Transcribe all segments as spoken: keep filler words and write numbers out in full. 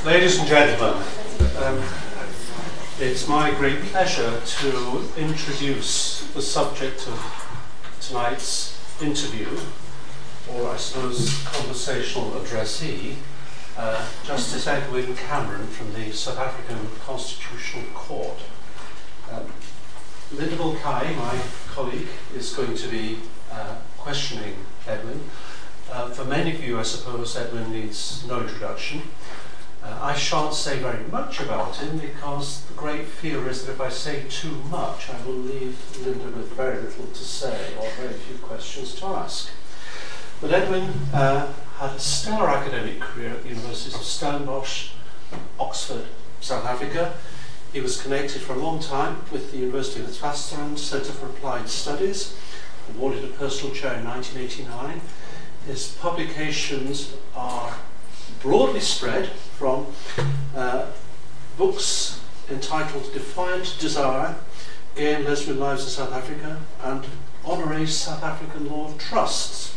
Ladies and gentlemen, um, it's my great pleasure to introduce the subject of tonight's interview, or I suppose conversational addressee, uh, Justice Edwin Cameron from the South African Constitutional Court. Um, Linda Mulcahy, my colleague, is going to be uh, questioning Edwin. Uh, for many of you, I suppose, Edwin needs no introduction. Uh, I shan't say very much about him because the great fear is that if I say too much, I will leave Linda with very little to say or very few questions to ask. But Edwin uh, had a stellar academic career at the Universities of Stellenbosch, Oxford, South Africa. He was connected for a long time with the University of Witwatersrand Centre for Applied Studies, awarded a personal chair in nineteen eighty-nine. His publications are broadly spread from uh, books entitled Defiant Desire, Gay and Lesbian Lives in South Africa, and Honorary South African Law of Trusts.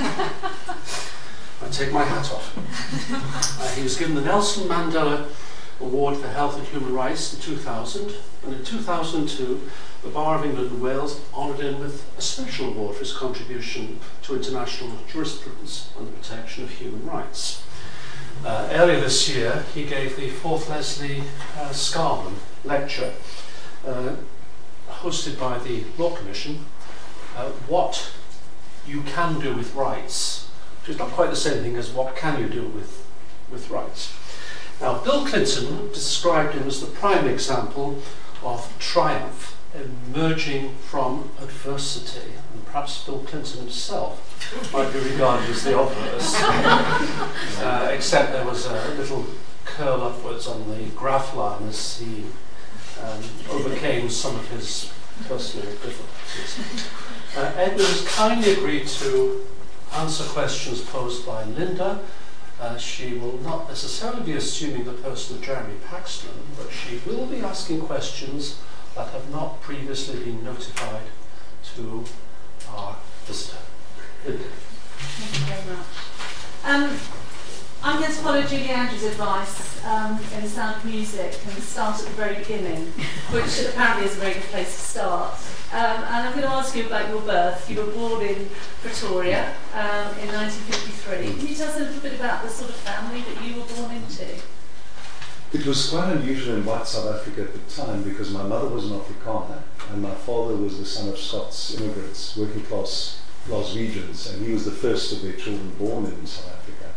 I take my hat off. Uh, he was given the Nelson Mandela Award for Health and Human Rights in two thousand, and in two thousand two the Bar of England and Wales honoured him with a special award for his contribution to international jurisprudence on the protection of human rights. Uh, earlier this year he gave the fourth Leslie uh, Scarman lecture, uh, hosted by the Law Commission, uh, What You Can Do with Rights, which is not quite the same thing as what can you do with, with rights. Now, Bill Clinton described him as the prime example of triumph emerging from adversity, and perhaps Bill Clinton himself might be regarded as the obverse, uh, except there was a little curl upwards on the graph line as he um, overcame some of his personal difficulties. Uh, Edwin has kindly agreed to answer questions posed by Linda. Uh, she will not necessarily be assuming the person of Jeremy Paxton, but she will be asking questions that have not previously been notified to our visitor. Linda. Thank you very much. Um, I'm going to follow Julie Andrews' advice um, in The Sound of Music and start at the very beginning, which apparently is a very good place to start. Um, and I'm going to ask you about your birth. You were born in Pretoria um, in nineteen fifty-three. Can you tell us a little bit about the sort of family that you were born into? It was quite unusual in white South Africa at the time because my mother was an Afrikaner and my father was the son of Scots immigrants, working class Glaswegians, and he was the first of their children born in South Africa.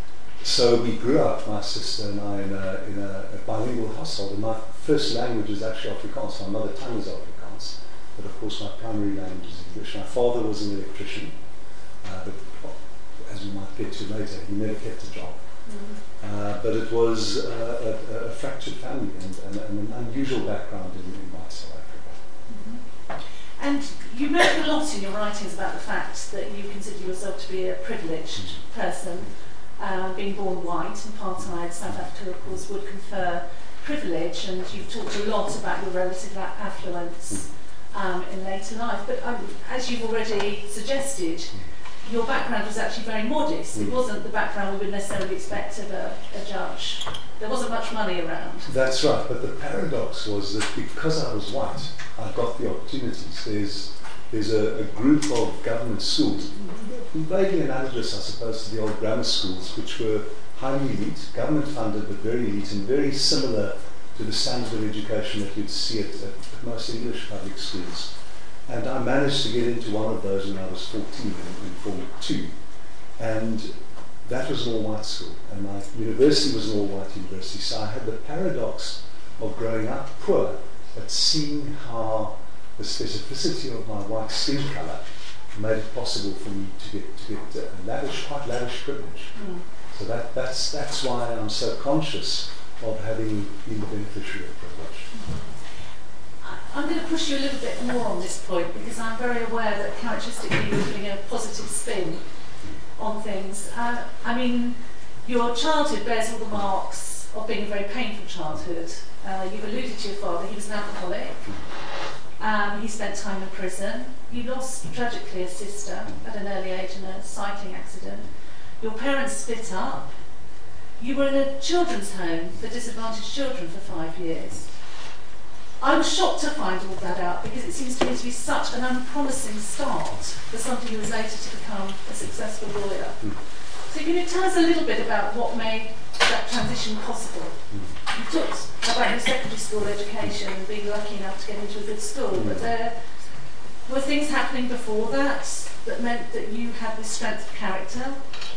So we grew up, my sister and I, in a, in a, a bilingual household, and my first language is actually Afrikaans. My mother tongue is Afrikaans, but of course my primary language is English. My father was an electrician, uh, but as we might get to later, he never kept a job. Mm. Uh, but it was uh, a, a fractured family and, and, and an unusual background in, in white South Africa. Mm-hmm. And you wrote a lot in your writings about the fact that you consider yourself to be a privileged person. Uh, being born white, apartheid, South Africa, of course, would confer privilege, and you've talked a lot about your relative affluence um, in later life. But um, as you've already suggested, your background was actually very modest. It wasn't the background we would necessarily expect of a, a judge. There wasn't much money around. That's right, but the paradox was that because I was white, I got the opportunities. There's There's a, a group of government schools, vaguely analogous, I suppose, to the old grammar schools, which were highly elite, government funded, but very elite, and very similar to the standard of education that you'd see at, at most English public schools. And I managed to get into one of those when I was fourteen, in, in Form two. And that was an all-white school, and my university was an all-white university, so I had the paradox of growing up poor, but seeing how the specificity of my white skin colour made it possible for me to get to get uh, lavish, quite lavish privilege. Mm. So that that's that's why I'm so conscious of having been the beneficiary of privilege. I'm going to push you a little bit more on this point because I'm very aware that characteristically you're putting a positive spin on things. Uh, I mean, your childhood bears all the marks of being a very painful childhood. Uh, you've alluded to your father; he was an alcoholic. Um, he spent time in prison. You lost, tragically, a sister at an early age in a cycling accident. Your parents split up. you were in a children's home for disadvantaged children for five years. I was shocked to find all that out because it seems to me to be such an unpromising start for somebody who was later to become a successful lawyer. Mm. So can you tell us a little bit about what made that transition possible? Mm. You talked about your secondary school education and being lucky enough to get into a good school, mm. but there were things happening before that that meant that you had this strength of character?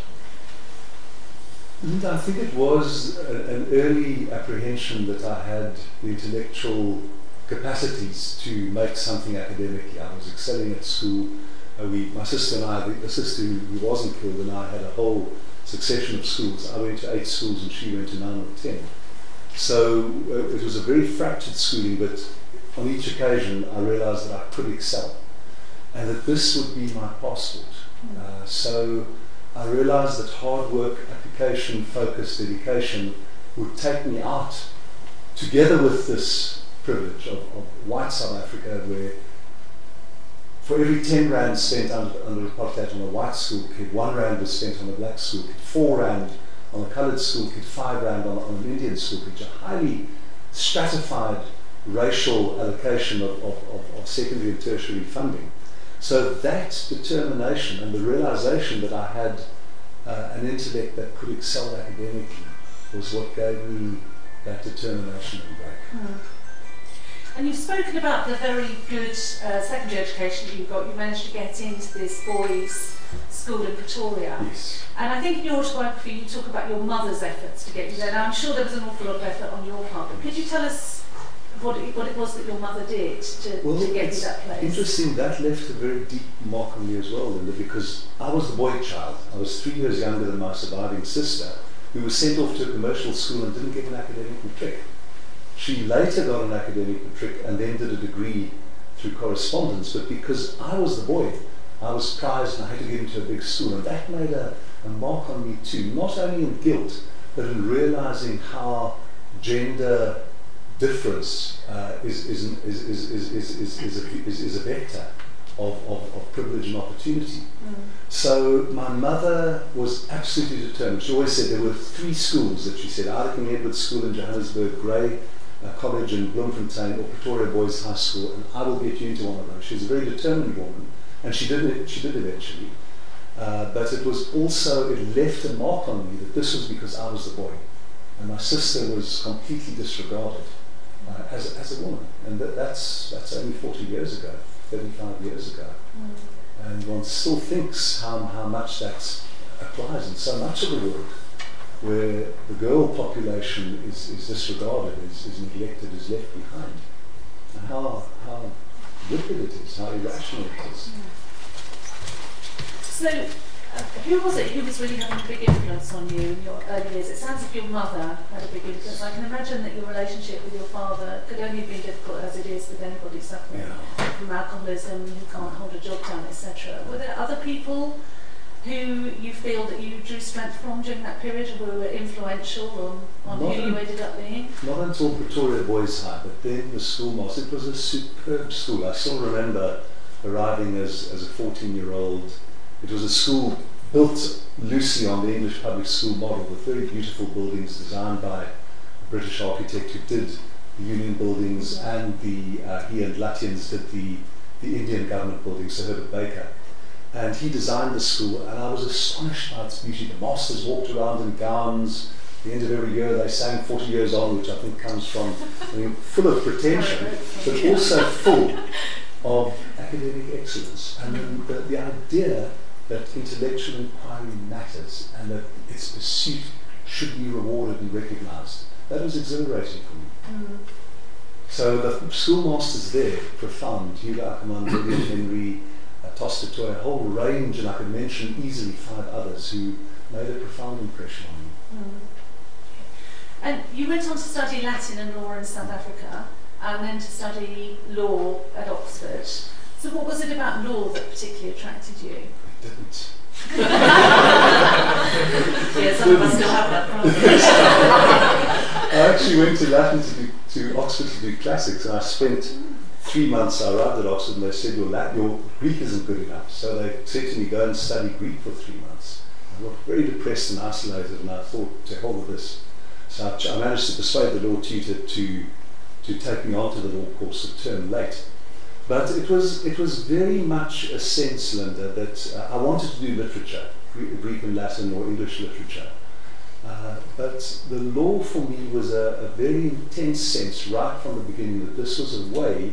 And I think it was a, an early apprehension that I had the intellectual capacities to make something academically. I was excelling at school. Uh, we, my sister and I, the, the sister who, who wasn't killed, and I had a whole succession of schools. I went to eight schools and she went to nine or ten. So uh, it was a very fractured schooling, but on each occasion I realized that I could excel and that this would be my passport. Uh, so I realized that hard work, application, focused dedication would take me out, together with this privilege of, of white South Africa, where for every ten rand spent under, under apartheid on a white school kid, one rand was spent on a black school kid, four rand on a coloured school kid, five rand on, on an Indian school kid, a highly stratified racial allocation of, of, of, of secondary and tertiary funding. So that determination and the realization that I had uh, an intellect that could excel academically was what gave me that determination and break. Mm. And you've spoken about the very good uh, secondary education that you got. You managed to get into this boys' school in Pretoria. Yes. And I think in your autobiography you talk about your mother's efforts to get you there. Now I'm sure there was an awful lot of effort on your part, but could you tell us what it, what it was that your mother did to, well, to get you that place? Interesting, that left a very deep mark on me as well, Linda, because I was the boy child. I was three years younger than my surviving sister, who was sent off to a commercial school and didn't get an academic matric. She later got an academic matric and then did a degree through correspondence, but because I was the boy, I was prized and I had to get into a big school, and that made a, a mark on me too, not only in guilt, but in realizing how gender difference uh, is, is, is, is, is, is, is, is, a, is, is a vector of, of, of privilege and opportunity. Mm. So my mother was absolutely determined. She always said there were three schools that she said, either King Edward School in Johannesburg, Grey uh, College in Bloemfontein, or Pretoria Boys High School, and I will get you into one of those. She was a very determined woman, and she did, she did eventually. Uh, but it was also, it left a mark on me that this was because I was the boy, and my sister was completely disregarded. Uh, as, as a woman, and that, that's that's only forty years ago, thirty-five years ago, mm. and one still thinks how, how much that applies in so much of the world, where the girl population is, is disregarded, is, is neglected, is left behind, and how, how wicked it is, how irrational it is. Mm. So, Uh, who was it who was really having a big influence on you in your early years? It sounds like your mother had a big influence. I can imagine that your relationship with your father could only have been difficult as it is with anybody suffering yeah. from alcoholism, who can't hold a job down, et cetera. Were there other people who you feel that you drew strength from during that period, who were influential on, on who you ended up being? Not until Pretoria Boys High, but then the schoolmaster. It was a superb school. I still remember arriving as, as a fourteen-year-old. It was a school built loosely on the English public school model, with very beautiful buildings designed by a British architect who did the Union buildings, yeah. and the uh, he and Lutyens did the, the Indian government buildings, so Herbert Baker. And he designed the school, and I was astonished by its beauty. The masters walked around in gowns. At the end of every year they sang forty years on, which I think comes from, I mean, full of pretension, but also full of academic excellence. And then the, the idea that intellectual inquiry matters and that its pursuit should be rewarded and recognized. That was exhilarating for me. Mm. So the schoolmasters there, profound, Hugo Ackerman, William Henry, uh, Toster Toy, a whole range, and I could mention easily five others who made a profound impression on me. Mm. And you went on to study Latin and law in South Africa, and then to study law at Oxford. So what was it about law that particularly attracted you? Didn't. Yeah, some of us still have that problem. I actually went to Latin to, do, to Oxford to do classics, and I spent three months. I arrived at Oxford, and they said your Latin, your Greek isn't good enough. So they said to me, go and study Greek for three months. I got very depressed and isolated, and I thought, to hell with this. So I, ch- I managed to persuade the law tutor to to take me onto the law course a term late. But it was it was very much a sense, Linda, that uh, I wanted to do literature, Greek and Latin or English literature. Uh, but the law for me was a, a very intense sense right from the beginning that this was a way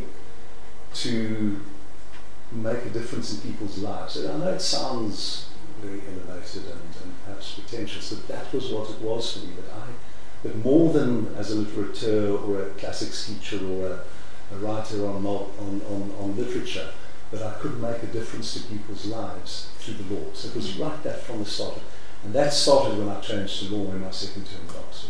to make a difference in people's lives. And I know it sounds very elevated and, and perhaps pretentious, but that was what it was for me, that I, that more than as a literateur or a classics teacher or a, a writer on, on, on, on literature, that I could make a difference to people's lives through the law. So it was right that from the start. And that started when I changed to law in my second term at Oxford.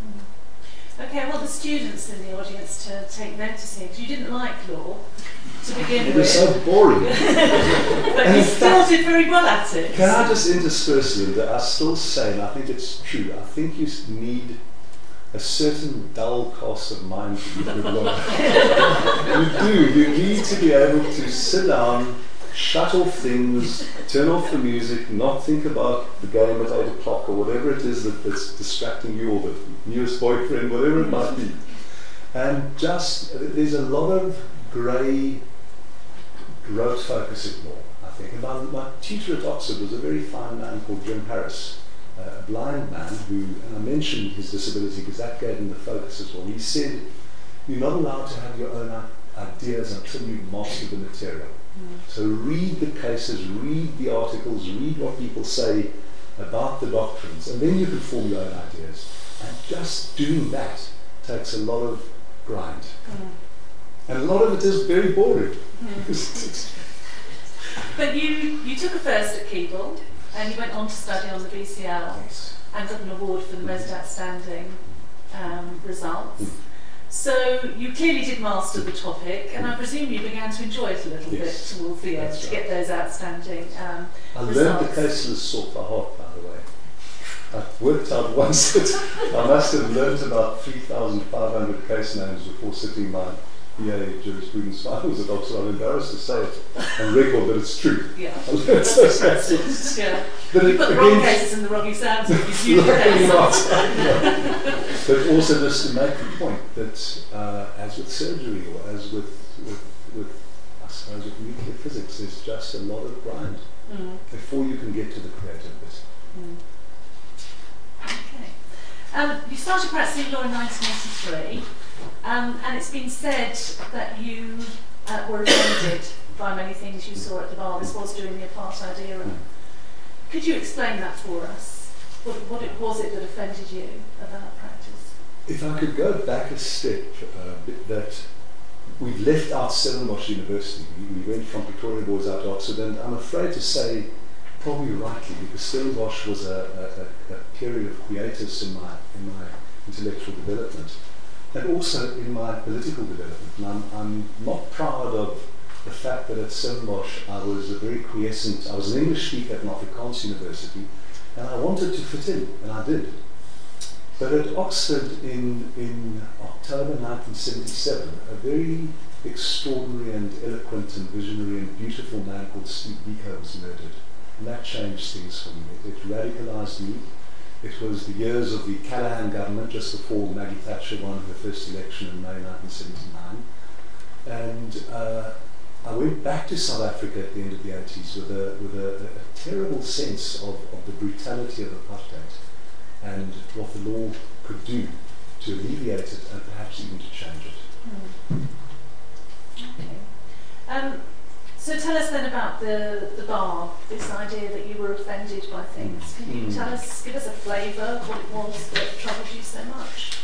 Mm. Okay, I want the students in the audience to take notice here, because you didn't like law to begin it with. It was so boring. But and you still fact, did very well at it. Can I just intersperse, Linda? I still say, and I think it's true, I think you need a certain dull cast of mind to be good law. You do. You need to be able to sit down, shut off things, turn off the music, not think about the game at eight o'clock or whatever it is that, that's distracting you, or the newest boyfriend, whatever it might be. And just, there's a lot of grey, rote focus in law, I think. And my, my tutor at Oxford was a very fine man called Jim Harris, uh, a blind man who, and I mentioned his disability because that gave him the focus as well. He said, you're not allowed to have your own ideas until you've mastered the material. So read the cases, read the articles, read what people say about the doctrines, and then you can form your own ideas. And just doing that takes a lot of grind. Mm. And a lot of it is very boring. Mm. But you, you took a first at Keble, and you went on to study on the B C L, yes, and got an award for the most outstanding um, results. Mm. So you clearly did master the topic, and I presume you began to enjoy it a little yes, bit towards the end to right. get those outstanding um, I results. learned the caseless sort by heart, by the way. I worked out once that I must have learned about three thousand five hundred case names before sitting my B A jurisprudence finals at Oxford. I'm embarrassed to say it on record, but it's true. Yeah. I learned those cases. Yeah. But you it, put the again, wrong cases in the wrong exams. Luckily not. But also just to make the point that, uh, as with surgery or as with, with, with, I suppose, with nuclear physics, there's just a lot of grind mm. before you can get to the creative bit. Mm. Okay. Um, you started practicing law in nineteen eighty-three, um, and it's been said that you uh, were offended by many things you saw at the bar. This was during the apartheid era. Mm. Could you explain that for us? What, what it was it that offended you about practice? If I could go back a step, uh, that we've left out Stellenbosch University. We, we went from Pretoria Boys out to Oxford, and I'm afraid to say, probably rightly, because Stellenbosch was a, a, a period of hiatus in my in my intellectual development, and also in my political development. And I'm, I'm not proud of the fact that at Stellenbosch I was a very quiescent, I was an English speaker at Afrikaans University, and I wanted to fit in, and I did. But at Oxford in, in October nineteen seventy-seven, a very extraordinary and eloquent and visionary and beautiful man called Steve Biko was murdered. And that changed things for me. It, it radicalised me. It was the years of the Callaghan government, just before Maggie Thatcher won her first election in May nineteen seventy-nine. And uh, I went back to South Africa at the end of the eighties with a, with a, a terrible sense of, of the brutality of apartheid and what the law could do to alleviate it and perhaps even to change it. Mm. Okay. Um, so tell us then about the, the bar, this idea that you were offended by things. Can you mm. tell us, give us a flavour of what it was that troubled you so much?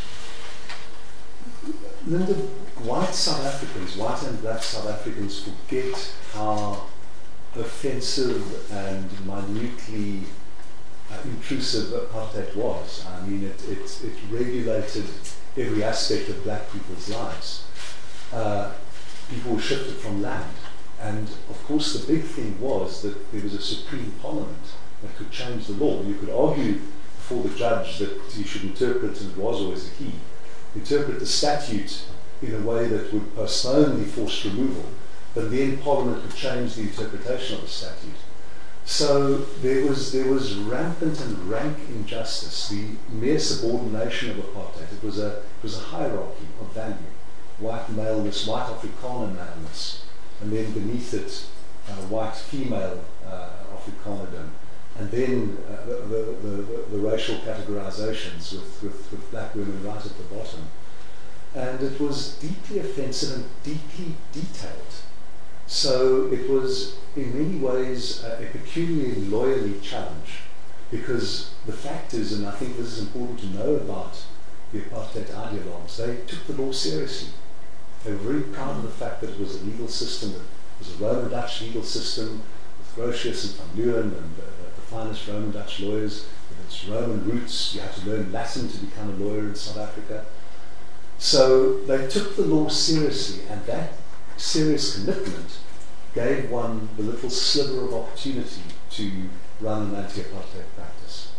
Linda, white South Africans, white and black South Africans forget how offensive and minutely uh, intrusive apartheid was. I mean, it, it, it regulated every aspect of black people's lives. Uh, people were shifted from land. And of course the big thing was that there was a supreme parliament that could change the law. You could argue before the judge that he should interpret, and it was always a he, interpret the statute in a way that would postpone the forced removal, but then Parliament could change the interpretation of the statute. So there was there was rampant and rank injustice, the mere subordination of apartheid. It was a it was a hierarchy of value: white maleness, white Afrikaner maleness, and then beneath it, uh, white female uh, Afrikanerdom, and then uh, the, the, the, the racial categorizations with, with, with black women right at the bottom. And it was deeply offensive and deeply detailed. So it was in many ways uh, a peculiarly lawyerly challenge, because the fact is, and I think this is important to know about the apartheid ideologues, they took the law seriously. They were very proud of the fact that it was a legal system, that it was a Roman Dutch legal system with Grotius and Van Leeuwen and uh, the finest Roman Dutch lawyers with its Roman roots. You had to learn Latin to become a lawyer in South Africa. So they took the law seriously, and that serious commitment gave one the little sliver of opportunity to run an anti-apartheid practice.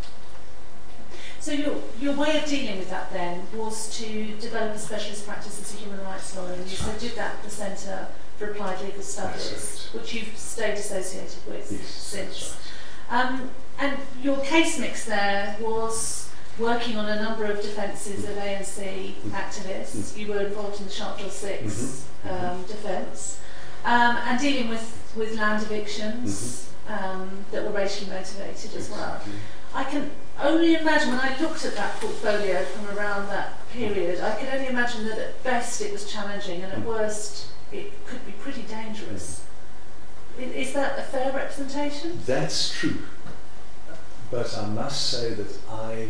So your, your way of dealing with that then was to develop a specialist practice as a human rights lawyer, and you That's so right. did that at the Centre for Applied Legal Studies, right. which you've stayed associated with Yes, since. that's right. Um, and your case mix there was working on a number of defences of A N C Mm. activists. Mm. You were involved in the Sharpeville six Mhm. um, defence, um, and dealing with, with land evictions um, that were racially motivated as well. Exactly. I can only imagine, when I looked at that portfolio from around that period, I can only imagine that at best it was challenging and at worst it could be pretty dangerous. I- Is that a fair representation? That's true. But I must say that I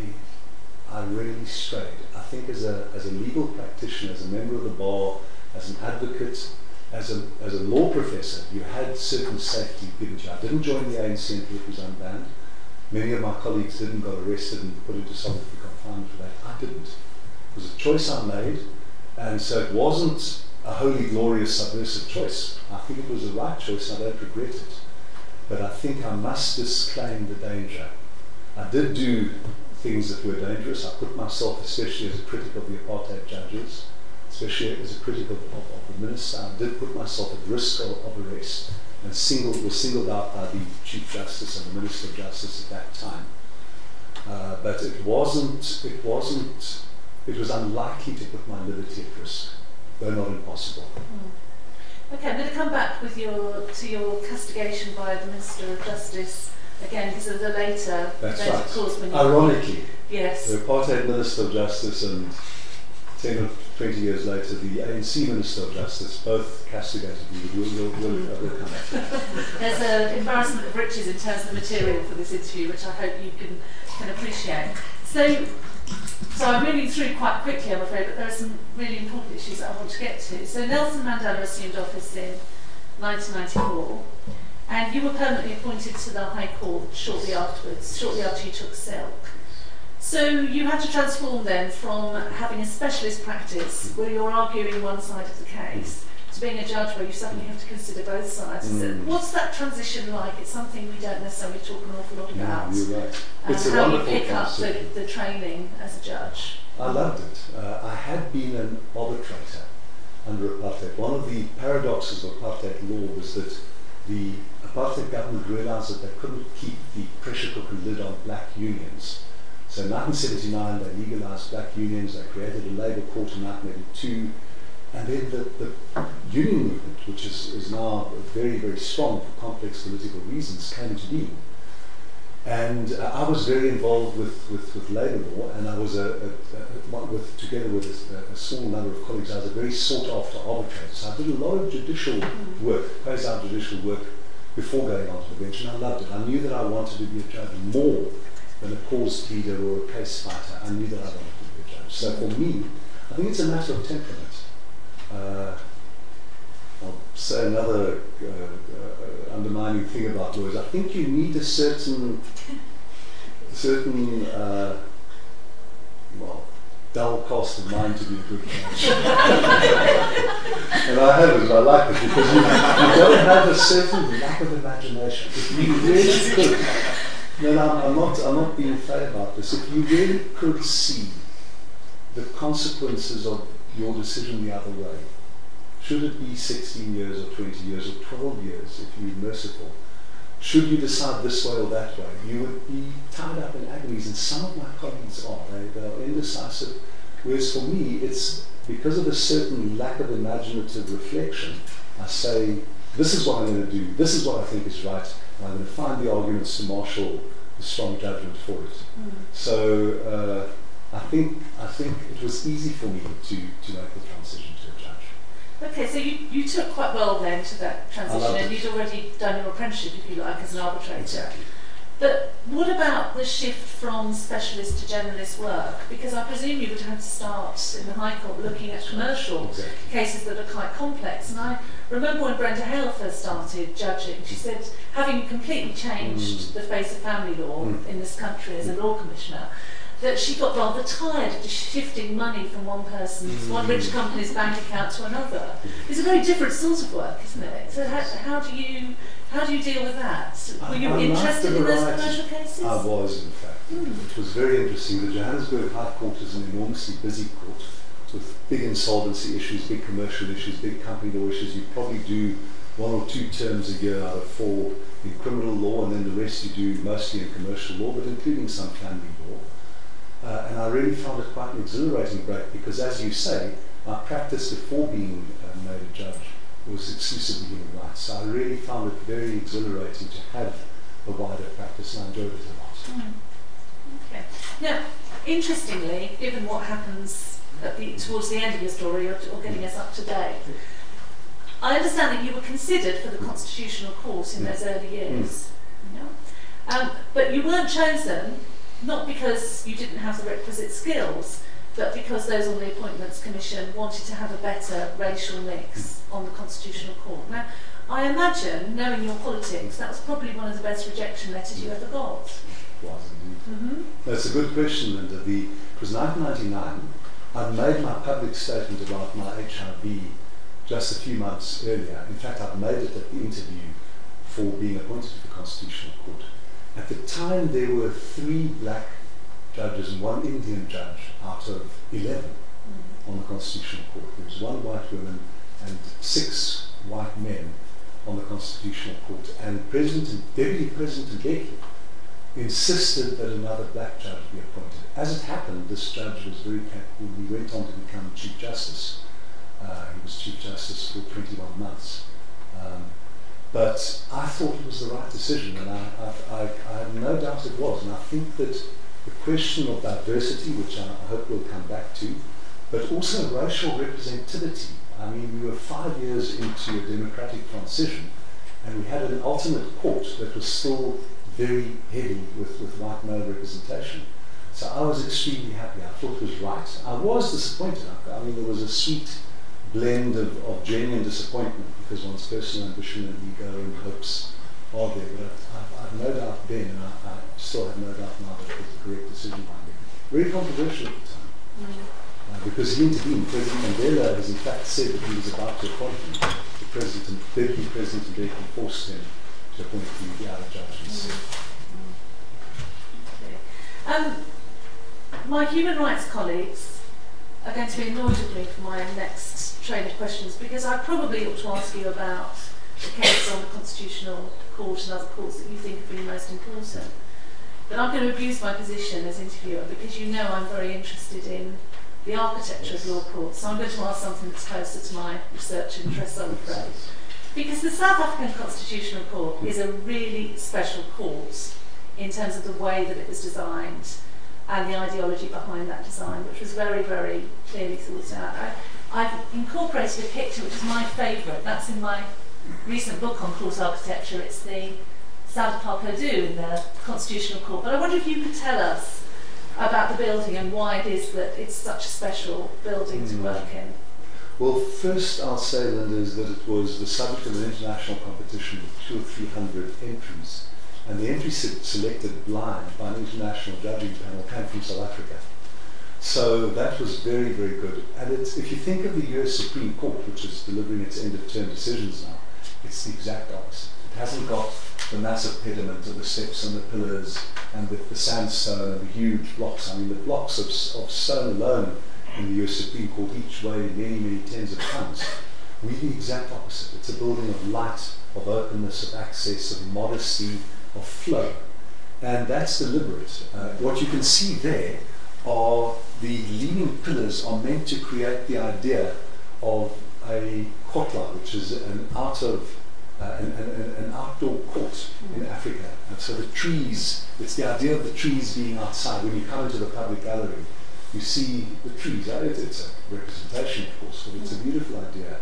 I really strayed. I think as a as a legal practitioner, as a member of the bar, as an advocate, as a as a law professor, you had certain safety given to you. I didn't join the A N C until it was unbanned. Many of my colleagues didn't, got arrested and put into solitary confinement for that. I didn't. It was a choice I made, and so it wasn't a wholly glorious subversive choice. I think it was the right choice, and I don't regret it. But I think I must disclaim the danger. I did do things that were dangerous. I put myself, especially as a critic of the apartheid judges, especially as a critic of, of, of the minister, I did put myself at risk of, of arrest, and singled, was singled out by the Chief Justice and the Minister of Justice at that time. Uh, but it wasn't, it wasn't, it was unlikely to put my liberty at risk, though not impossible. Mm. Okay, I'm going to come back with your to your castigation by the Minister of Justice again, because of the later, That's later right. course when you Ironically, yes. the apartheid Minister of Justice and ten or twenty years later, the A N C Minister of Justice both castigated me. We'll, we'll, we'll, we'll come back to that. There's an embarrassment of riches in terms of the material for this interview, which I hope you can, can appreciate. So, so I'm moving through quite quickly, I'm afraid, but there are some really important issues that I want to get to. So Nelson Mandela assumed office in nineteen ninety-four, and you were permanently appointed to the High Court shortly afterwards, shortly after you took silk. So you had to transform then from having a specialist practice where you're arguing one side of the case to being a judge where you suddenly have to consider both sides. So Mm. what's that transition like? It's something we don't necessarily talk an awful lot about. No, you're right. Uh, It's a how you wonderful pick up concept. the, the training as a judge. I loved it. Uh, I had been an arbitrator under apartheid. One of the paradoxes of apartheid law was that the apartheid government realized that they couldn't keep the pressure cooker lid on black unions. So in nineteen seventy-nine, they legalized black unions, they created a labor court in nineteen eighty-two, and then the, the union movement, which is, is now very, very strong for complex political reasons, came into being. And uh, I was very involved with, with, with labour law, and I was a, a, a one with together with a, a small number of colleagues. I was a very sought after arbitrator. So I did a lot of judicial work, quasi judicial work, before going onto the bench, and I loved it. I knew that I wanted to be a judge more than a cause pleader or a case fighter. I knew that I wanted to be a judge. So for me, I think it's a matter of temperament. Uh, I'll say another uh, uh, undermining thing about lawyers. I think you need a certain, certain, uh, well, dull cost of mind to be a good judge. And I have it, I like it, because you, you don't have a certain lack of imagination. If you really could, no, no, I'm not, I'm not being fair about this. If you really could see the consequences of your decision the other way, should it be sixteen years or twenty years or twelve years, if you're merciful, should you decide this way or that way, you would be tied up in agonies, and some of my colleagues are. They, they're indecisive. Whereas for me, it's because of a certain lack of imaginative reflection, I say, this is what I'm going to do, this is what I think is right, and I'm going to find the arguments to marshal the strong judgment for it. Mm. So uh, I think I think it was easy for me to, to make the transition to a judge. Okay, so you, you took quite well then to that transition, and you'd already done your apprenticeship, if you like, as an arbitrator. Exactly. But what about the shift from specialist to generalist work? Because I presume you would have to start in the High Court looking at commercial exactly. cases that are quite complex. And I remember when Brenda Hale first started judging, she said, having completely changed mm. the face of family law mm. in this country as a law commissioner, that she got rather tired of just shifting money from one person's, mm. one rich company's bank account to another. It's a very different sort of work, isn't it? So how, how do you how do you deal with that? Were you I, interested in those commercial cases? I was, in fact. Mm. It was very interesting. The Johannesburg High Court is an enormously busy court with big insolvency issues, big commercial issues, big company law issues. You probably do one or two terms a year out of four in criminal law, and then the rest you do mostly in commercial law, but including some family law. Uh, and I really found it quite an exhilarating break because, as you say, my practice before being uh, made a judge was exclusively human rights. So I really found it very exhilarating to have a wider practice, and I enjoyed it a lot. Mm. Okay. Now, interestingly, given what happens at the, towards the end of your story, or, or getting us up to date, I understand that you were considered for the Constitutional Court in those early years. Mm. You know? um, but you weren't chosen, not because you didn't have the requisite skills, but because those on the Appointments Commission wanted to have a better racial mix on the Constitutional Court. Now, I imagine, knowing your politics, that was probably one of the best rejection letters you ever got. It was indeed. Mm-hmm. That's a good question, Linda. The, it was nineteen ninety-nine. I made my public statement about my H I V just a few months earlier. In fact, I'd made it at the interview for being appointed to the Constitutional Court. At the time, there were three black judges and one Indian judge out of eleven mm. on the Constitutional Court. There was one white woman and six white men on the Constitutional Court. And President, Deputy President Mbeki insisted that another black judge be appointed. As it happened, this judge was very capable. He went on to become Chief Justice. Uh, he was Chief Justice for twenty-one months. Um, but I thought it was the right decision, and I, I, I, I have no doubt it was. And I think that the question of diversity, which I hope we'll come back to, but also racial representativity. I mean, we were five years into a democratic transition, and we had an alternate court that was still very heavy with, with white male representation. So I was extremely happy. I thought it was right. I was disappointed. I mean, there was a sweet blend of, of genuine disappointment because one's personal ambition and ego and hopes are there. But I, I have no doubt then, and I, I still have no doubt now that it was the correct decision by me. Very controversial at the time. Mm-hmm. uh, because he intervened. President Mandela has in fact said that he was about to appoint him. The President, Deputy President Mbeki forced him to appoint the, the other judges. Mm-hmm. Okay. Um, my human rights colleagues are going to be annoyed with me for my next train of questions because I probably ought to ask you about the case on the Constitutional Court and other courts that you think have been most important. But I'm going to abuse my position as interviewer because you know I'm very interested in the architecture of law courts. So I'm going to ask something that's closer to my research interests, I'm afraid. Because the South African Constitutional Court is a really special court in terms of the way that it was designed and the ideology behind that design, which was very, very clearly thought out. I, I've incorporated a picture which is my favourite. That's in my recent book on court architecture. It's the South Parkodu in the Constitutional Court. But I wonder if you could tell us about the building and why it is that it's such a special building mm. to work in. Well, first I'll say, Linda, is that it was the subject of an international competition with two or three hundred entries. And the entries selected blind by an international judging panel came from South Africa. So that was very, very good. And it's, if you think of the U S Supreme Court, which is delivering its end-of-term decisions now, it's the exact opposite. It hasn't got the massive pediment of the steps and the pillars and the, the sandstone and the huge blocks. I mean, the blocks of, of stone alone in the U S Supreme Court each weigh many, many tens of tons. We're the exact opposite. It's a building of light, of openness, of access, of modesty, of flow. And that's deliberate. Uh, what you can see there are the leaning pillars are meant to create the idea of a kotla, which is an out of uh, an, an, an outdoor court in Africa. And so the trees, it's the idea of the trees being outside. When you come into the public gallery, you see the trees. It's a representation, of course, but it's a beautiful idea.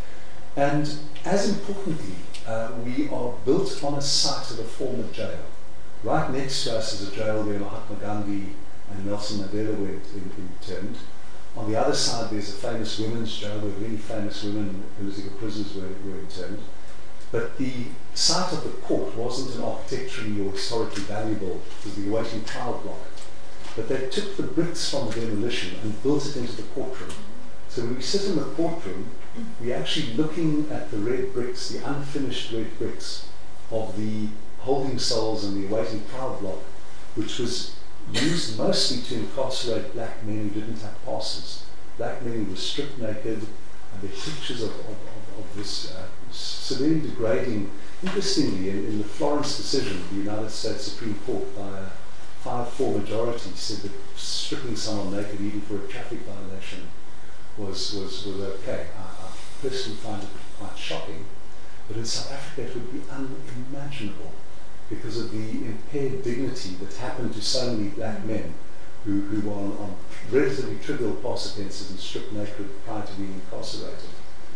And as importantly, uh, we are built on a site of a former jail. Right next to us is a jail where Mahatma Gandhi and Nelson Mandela were interned. On the other side, there's a famous women's jail where really famous women, political prisoners, were, were interned. But the site of the court wasn't an architecturally or historically valuable. It was the awaiting trial block. But they took the bricks from the demolition and built it into the courtroom. So when we sit in the courtroom, we're actually looking at the red bricks, the unfinished red bricks of the holding cells and the awaiting trial block, which was used mostly to incarcerate black men who didn't have passes. Black men who were stripped naked, and the pictures of, of, of, of this uh, severely degrading. Interestingly, in, in the Florence decision, the United States Supreme Court, by a five four majority, said that stripping someone naked, even for a traffic violation, was, was, was okay. I, I personally find it quite shocking, but in South Africa it would be unimaginable because of the impaired dignity that happened to so many black men who, who were on, on relatively trivial pass offences and stripped naked prior to being incarcerated.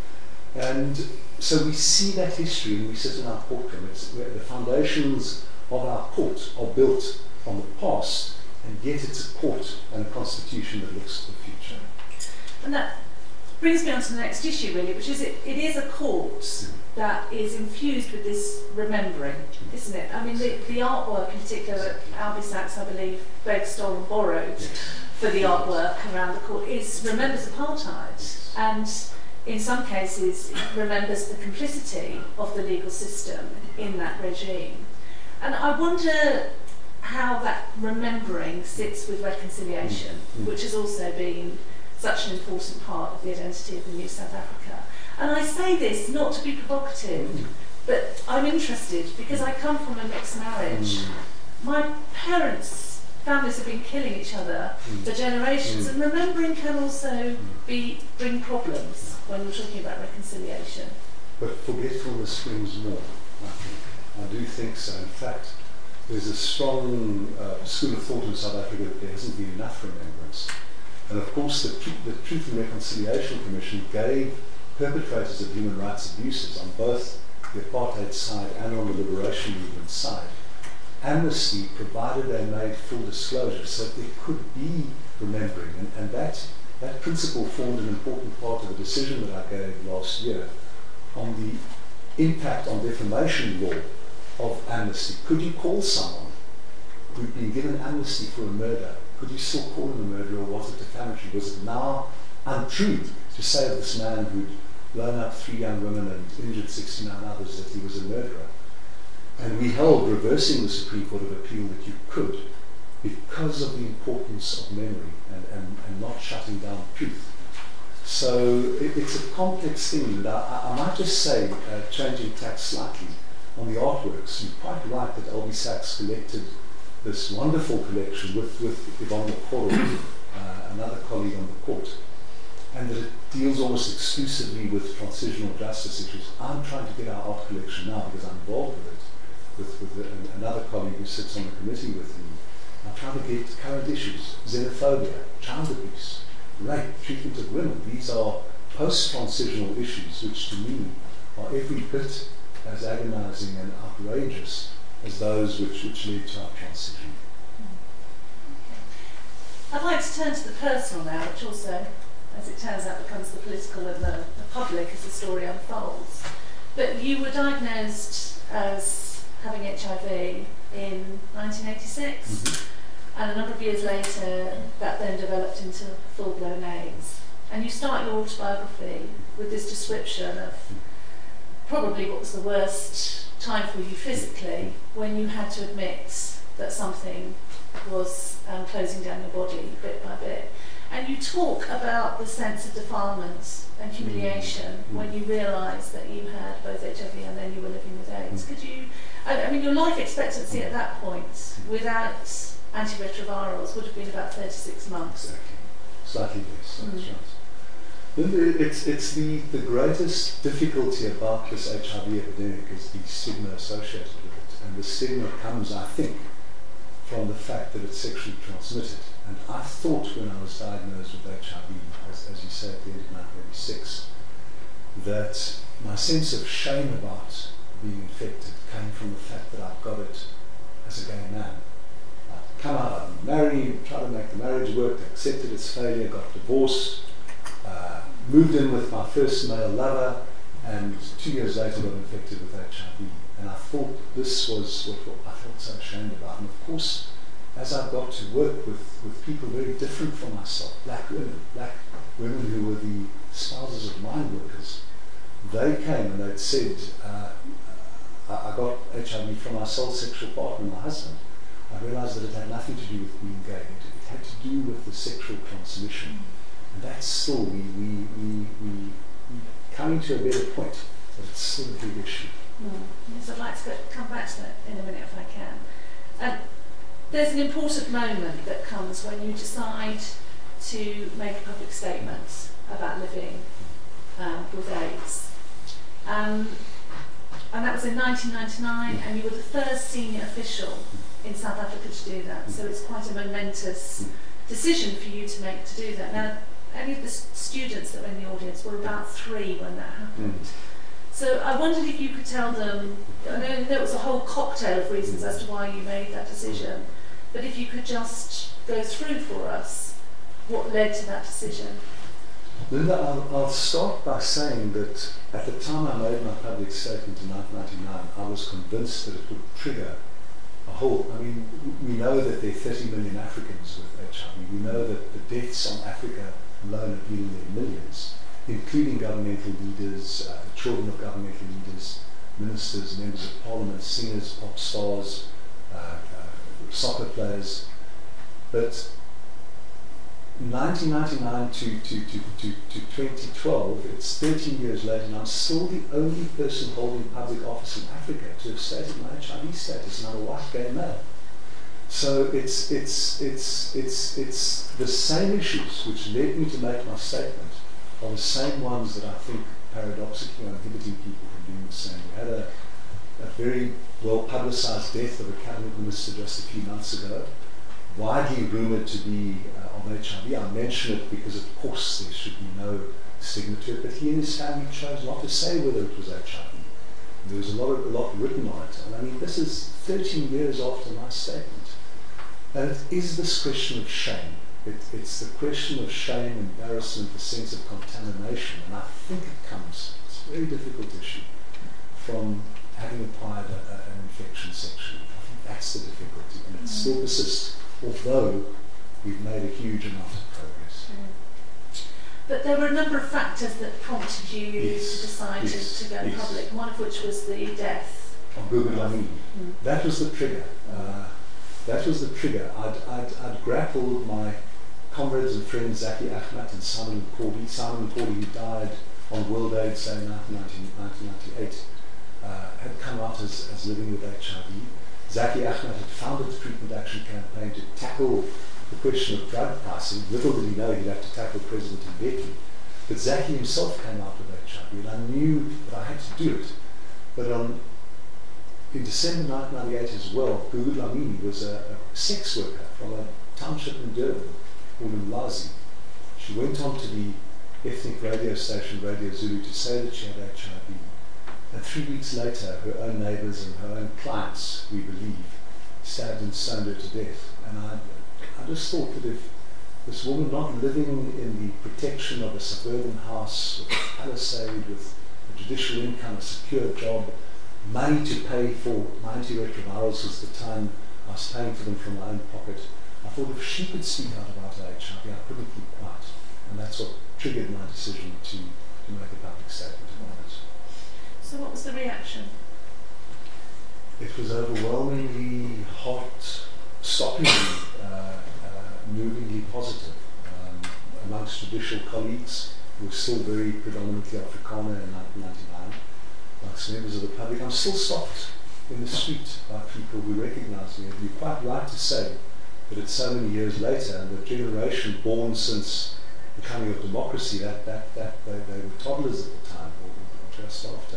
And so we see that history and we sit in our courtroom. It's where the foundations of our court are built on the past, and yet it's a court and a constitution that looks to the future. And that brings me on to the next issue, really, which is it, it is a court mm. that is infused with this remembering, mm. isn't it? I mean, the, the artwork in particular, Albie Sachs, I believe, begged, stole and borrowed yes. for the artwork around the court, is remembers apartheid, yes. and in some cases remembers the complicity of the legal system in that regime. And I wonder how that remembering sits with reconciliation, mm. which has also been such an important part of the identity of the new South Africa. And I say this not to be provocative, mm. but I'm interested because I come from a mixed marriage. Mm. My parents' families have been killing each other mm. for generations, mm. and remembering can also be bring problems when we're talking about reconciliation. But forgetfulness brings more, I think. I do think so. In fact, there's a strong uh, school of thought in South Africa that there hasn't been enough remembrance. And of course, the, tr the Truth and Reconciliation Commission gave perpetrators of human rights abuses on both the apartheid side and on the liberation movement side amnesty, provided they made full disclosure, so that there could be remembering. And, and that, that principle formed an important part of the decision that I gave last year on the impact on defamation law of amnesty. Could you call someone who'd been given amnesty for a murder? Could you still call him a murderer, or was it defamatory? Was it now untrue to say of this man who'd blown up three young women and injured sixty-nine others that he was a murderer? And we held, reversing the Supreme Court of Appeal, that you could, because of the importance of memory and, and, and not shutting down truth. So it, it's a complex thing. And I, I might just say, uh, changing tack slightly, on the artworks, you're quite right that Albie Sachs collected this wonderful collection with, with Yvonne Mokoro, uh, another colleague on the court, and that it deals almost exclusively with transitional justice issues. I'm trying to get our art collection now because I'm involved with it, with, with a, another colleague who sits on the committee with me. I'm trying to get current issues, xenophobia, child abuse, rape, treatment of women. These are post-transitional issues which to me are every bit as agonizing and outrageous as those which, which lead to our transition. I'd like to turn to the personal now, which also, as it turns out, becomes the political and the, the public as the story unfolds. But you were diagnosed as having H I V in nineteen eighty-six, mm-hmm. and a number of years later that then developed into full-blown AIDS. And you start your autobiography with this description of probably what was the worst time for you physically, when you had to admit that something was um, closing down your body bit by bit. And you talk about the sense of defilement and humiliation Mm. when you realised that you had both H I V and then you were living with AIDS. Mm. Could you, I, I mean, your life expectancy at that point without antiretrovirals would have been about thirty-six months. Exactly. Slightly less, that's Mm. right. Then It's, it's the, the greatest difficulty about this H I V epidemic is the stigma associated with it. And the stigma comes, I think, from the fact that it's sexually transmitted. And I thought when I was diagnosed with H I V, as, as you say, at the end of nineteen eighty-six, that my sense of shame about being infected came from the fact that I got it as a gay man. I'd come out, I'd marry, try to make the marriage work, accepted its failure, got divorced, uh, moved in with my first male lover, and two years later got infected with H I V. And I thought this was what, what I felt so ashamed about. And of course, as I got to work with, with people very different from myself, black women, black women who were the spouses of mine workers, they came and they'd said, uh, I, I got H I V from my sole sexual partner, my husband. I realized that it had nothing to do with being gay. It, it had to do with the sexual transmission. And that's still, we, we, we, we, we coming to a better point, but it's still a big issue. Mm. Yes, I'd like to go, come back to that in a minute if I can. Um, there's an important moment that comes when you decide to make a public statement about living um, with AIDS. Um, and that was in nineteen ninety-nine, and you were the first senior official in South Africa to do that. So it's quite a momentous decision for you to make to do that. Now, any of the s- students that were in the audience were about three when that happened. Mm. So I wondered if you could tell them, I know there was a whole cocktail of reasons as to why you made that decision, but if you could just go through for us what led to that decision. Linda, I'll, I'll start by saying that at the time I made my public statement in nineteen ninety-nine, I was convinced that it would trigger a whole, I mean, we know that there are thirty million Africans with H I V. We know that the deaths on Africa alone are dealing in millions, including governmental leaders, uh, children of governmental leaders, ministers, members of parliament, singers, pop stars, uh, uh, soccer players. But nineteen ninety-nine to, to, to, to, to twenty twelve, it's thirteen years later, and I'm still the only person holding public office in Africa to have stated my H I V status, and I'm a white gay male. So it's, it's, it's, it's, it's the same issues which led me to make my statement are the same ones that I think paradoxically are inhibiting people from doing the same. We had a, a very well publicized death of a cabinet minister just a few months ago, widely rumored to be uh, of H I V. I mention it because of course there should be no stigma to it, but he and his family chose not to say whether it was H I V. There was a lot, of, a lot written on it. And I mean, this is thirteen years after my statement. And it is this question of shame. It, it's the question of shame, embarrassment, the sense of contamination. And I think it comes, it's a very difficult issue, from having acquired a, a, an infection sexually. I think that's the difficulty. And it still persists, although we've made a huge amount of progress. Mm. But there were a number of factors that prompted you Yes, to decide yes, to, to go yes. public, one of which was the death. Of Gugu Dlamini. Mm. That was the trigger. Uh, that was the trigger. I'd, I'd, I'd grappled my comrades and friends Zaki Ahmed and Simon Corby. Simon Corby, who died on World AIDS Day in nineteen ninety-eight, uh, had come out as, as living with H I V. Zaki Ahmed had founded the Treatment Action Campaign to tackle the question of drug pricing. Little did he know he'd have to tackle President Mbeki. But Zaki himself came out with H I V, and I knew that I had to do it. But on, in December nineteen ninety-eight as well, Gugu Dlamini was a, a sex worker from a township in Durban called Mlazi. She went on to the ethnic radio station Radio Zulu to say that she had H I V. And three weeks later, her own neighbours and her own clients, we believe, stabbed and stoned her to death. And I, I just thought that if this woman, not living in the protection of a suburban house, with a palisade, with a judicial income, a secure job, money to pay for my antiretrovirals was the time I was paying for them from my own pocket, I thought if she could speak out about her H I V, I couldn't keep quiet. And that's what triggered my decision to, to make a public statement about it. So what was the reaction? It was overwhelmingly hot, shockingly, uh, uh, movingly positive um, amongst traditional colleagues who are still very predominantly Afrikaner in nineteen ninety-nine, amongst members of the public. I'm still stopped in the street by people who recognise me. And you're quite right to say that it's so many years later, and the generation born since the coming of democracy, that, that, that they, they were toddlers at the time, or, or just after.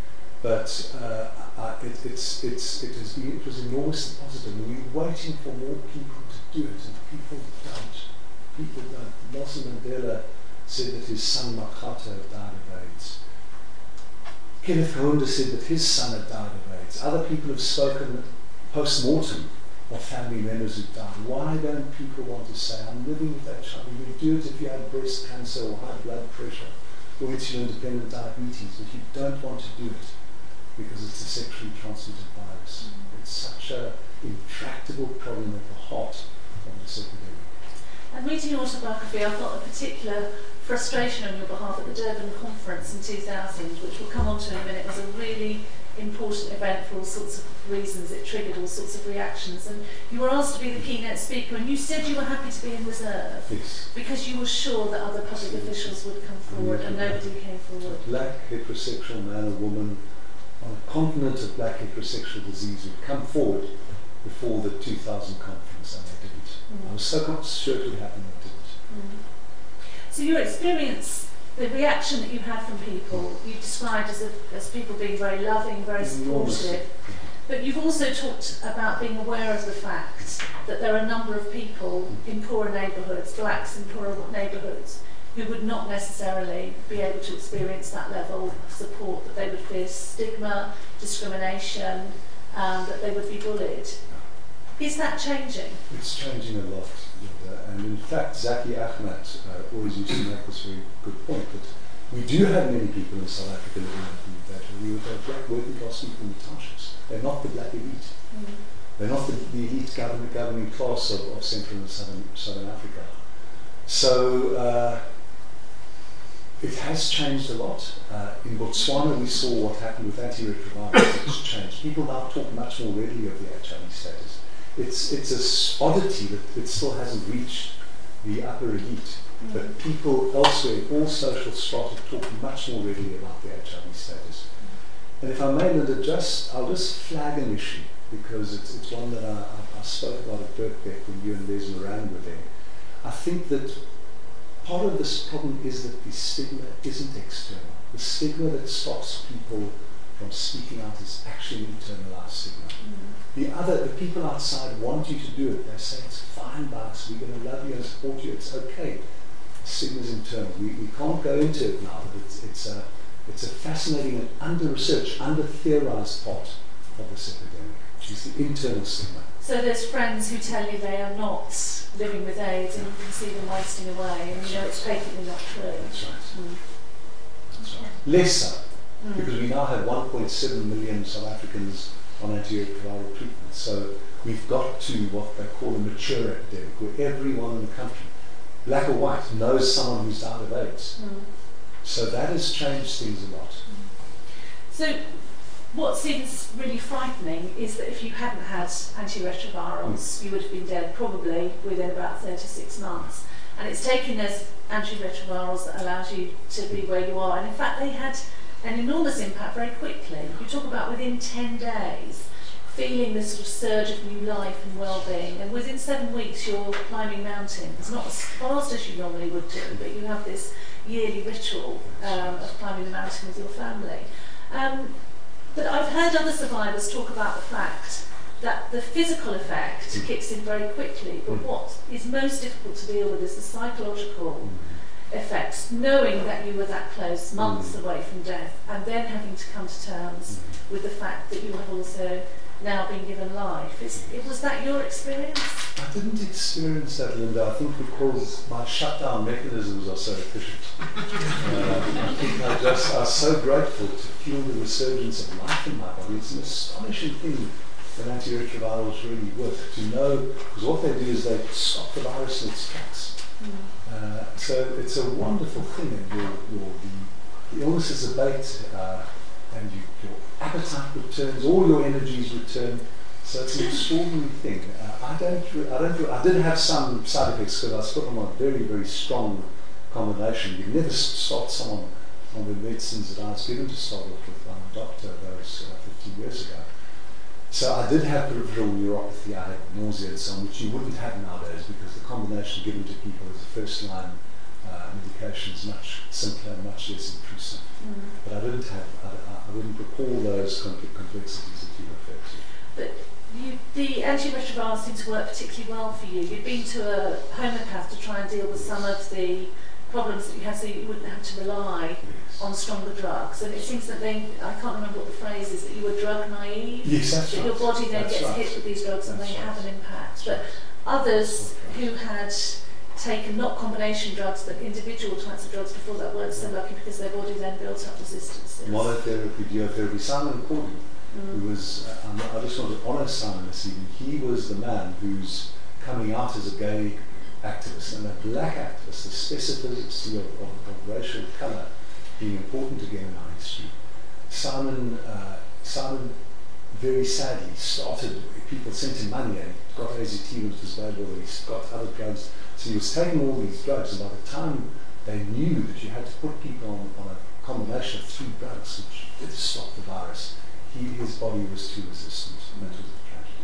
But uh, I, it, it's, it's, it, is, it was enormously positive. And we were waiting for more people to do it, and people don't. People don't. Nelson Mandela said that his son Makata had died of AIDS. Kenneth Kaunda said that his son had died of AIDS. Other people have spoken post-mortem of family members who died. Why don't people want to say, I'm living with that child? You would do it if you had breast cancer or high blood pressure or insulin-dependent diabetes, but you don't want to do it because it's a sexually transmitted virus. Mm. It's such an intractable problem at the heart of this epidemic. And reading your autobiography, I felt a particular frustration on your behalf at the Durban conference in two thousand, which we'll come on to in a minute, was a really important event for all sorts of reasons. It triggered all sorts of reactions, and you were asked to be the keynote speaker, and you said you were happy to be in reserve. Yes. Because you were sure that other public officials would come forward, and nobody came forward. A black heterosexual man or woman on a continent of black heterosexual disease would come forward before the two thousand conference, and they didn't. Mm. I was so sure it would happen, they didn't. Mm. So your experience, the reaction that you had from people, you described as, a, as people being very loving, very supportive, but you've also talked about being aware of the fact that there are a number of people in poorer neighbourhoods, blacks in poorer neighbourhoods, who would not necessarily be able to experience that level of support, that they would face stigma, discrimination, um, that they would be bullied. Is that changing? It's changing a lot. Uh, and in fact, Zaki Ahmed uh, always used to make this very good point that we do have many people in South Africa living in that. We would have black working class people in the townships. They're not the black elite. Mm. They're not the, the elite governing, governing class of, of Central and Southern, Southern Africa. So uh, it has changed a lot. Uh, in Botswana, we saw what happened with antiretrovirals. It's changed. People now talk much more readily of the H I V status. It's it's a oddity that it still hasn't reached the upper elite, mm. but people elsewhere in all social strata talk much more readily about the H I V status. Mm. And if I may, Linda, just I'll just flag an issue because it's it's one that I, I, I spoke about at Birkbeck when you and Les Moran were there. I think that part of this problem is that the stigma isn't external. The stigma that stops people from speaking out is actually an internalized stigma. Mm. The other, the people outside want you to do it. They say it's fine by us, we're going to love you and support you, it's okay. The stigma's internal. We, we can't go into it now, but it's, it's, a, it's a fascinating and under-researched, under-theorized part of this epidemic, which is the internal stigma. So there's friends who tell you they are not living with AIDS and you can see them wasting away, and you know it's patently not true. That's right. Mm. That's right. Less so, mm. because we now have one point seven million South Africans on antiretroviral treatment. So we've got to what they call a mature epidemic, where everyone in the country, black or white, knows someone who's died of AIDS. Mm. So that has changed things a lot. Mm. So what seems really frightening is that if you hadn't had antiretrovirals, mm. you would have been dead probably within about thirty-six months. And it's taken those antiretrovirals that allows you to be where you are. And in fact, they had an enormous impact very quickly. You talk about within ten days, feeling this sort of surge of new life and well-being, and within seven weeks you're climbing mountains, not as fast as you normally would do, but you have this yearly ritual um, of climbing the mountain with your family. Um, but I've heard other survivors talk about the fact that the physical effect kicks in very quickly, but what is most difficult to deal with is the psychological effects, knowing that you were that close, months mm. away from death, and then having to come to terms mm. with the fact that you have also now been given life. Is, was that your experience? I didn't experience that, Linda. I think because my shutdown mechanisms are so efficient. uh, I think I just are so grateful to feel the resurgence of life in my body. It's an astonishing thing that antiretrovirals really work. To know, because what they do is they stop the virus in its tracks. Mm. Uh, so it's a wonderful thing, and your, your, the, the illnesses abate, uh, and you, your appetite returns, all your energies return. So it's an extraordinary thing. Uh, I don't, re- I don't, re- I did have some side effects because I was put on a very, very strong combination. You never s- start someone on the medicines that I was given to start off with by my doctor those uh, fifteen years ago. So I did have peripheral neuropathy, I had nausea and so on, which you wouldn't have nowadays because the combination given to people as a first line uh, medication is much simpler and much less intrusive. Mm. But I didn't have, I, I wouldn't recall those compl- complexities that you referred to. But you, the antiretrovirals seem to work particularly well for you. You've been to a homeopath to try and deal with some of the problems that you had so you wouldn't have to rely yes. on stronger drugs. And it seems that they, I can't remember what the phrase is, that you were drug naive. Yes, that's that right. Your body then that's gets right. hit with these drugs that's and they right. have an impact. But others who had taken not combination drugs but individual types of drugs before that weren't so lucky because their body then built up resistances. Monotherapy, geotherapy. Simon Cordy, mm. who was, uh, I just want to honour Simon this evening, he was the man who's coming out as a gay activist and a black activist, the specificity of, of, of racial colour being important again in our history. Simon, uh, Simon very sadly started, people sent him money and he got A Z T which was available, he got other drugs. So he was taking all these drugs, and by the time they knew that you had to put people on, on a combination of three drugs which did stop the virus, he, his body was too resistant, and that was a tragedy.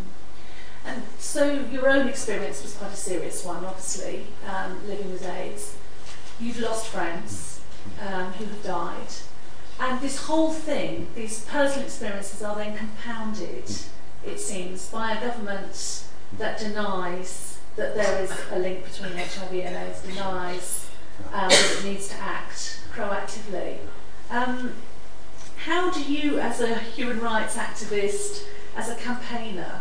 Mm. And so your own experience was quite a serious one, obviously, um, living with AIDS. You've lost friends um, who have died. And this whole thing, these personal experiences are then compounded, it seems, by a government that denies that there is a link between H I V and AIDS, denies um, that it needs to act proactively. Um, how do you, as a human rights activist, as a campaigner,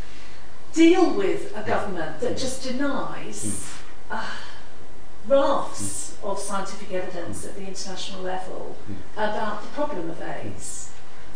deal with a government that just denies uh, rafts of scientific evidence at the international level about the problem of AIDS?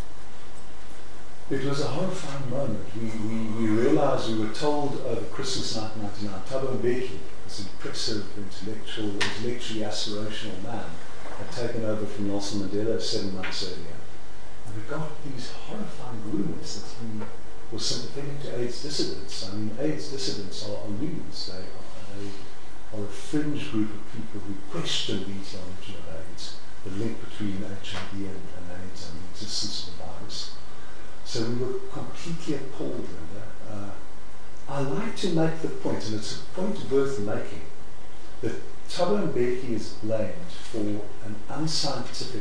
It was a horrifying moment. We, we, we realised, we were told over Christmas nineteen ninety-nine, Thabo Mbeki, this impressive, intellectual, intellectually aspirational man, had taken over from Nelson Mandela seven months earlier. And we got these horrifying rumours that he was sympathetic to AIDS dissidents. I mean, AIDS dissidents are, are loons. They are, they are a fringe group of people who question the etiology of AIDS, the link between H I V and, and AIDS and the existence of the virus. So we were completely appalled, Linda. Uh, I like to make the point, and it's a point worth making, that Thabo Mbeki is blamed for an unscientific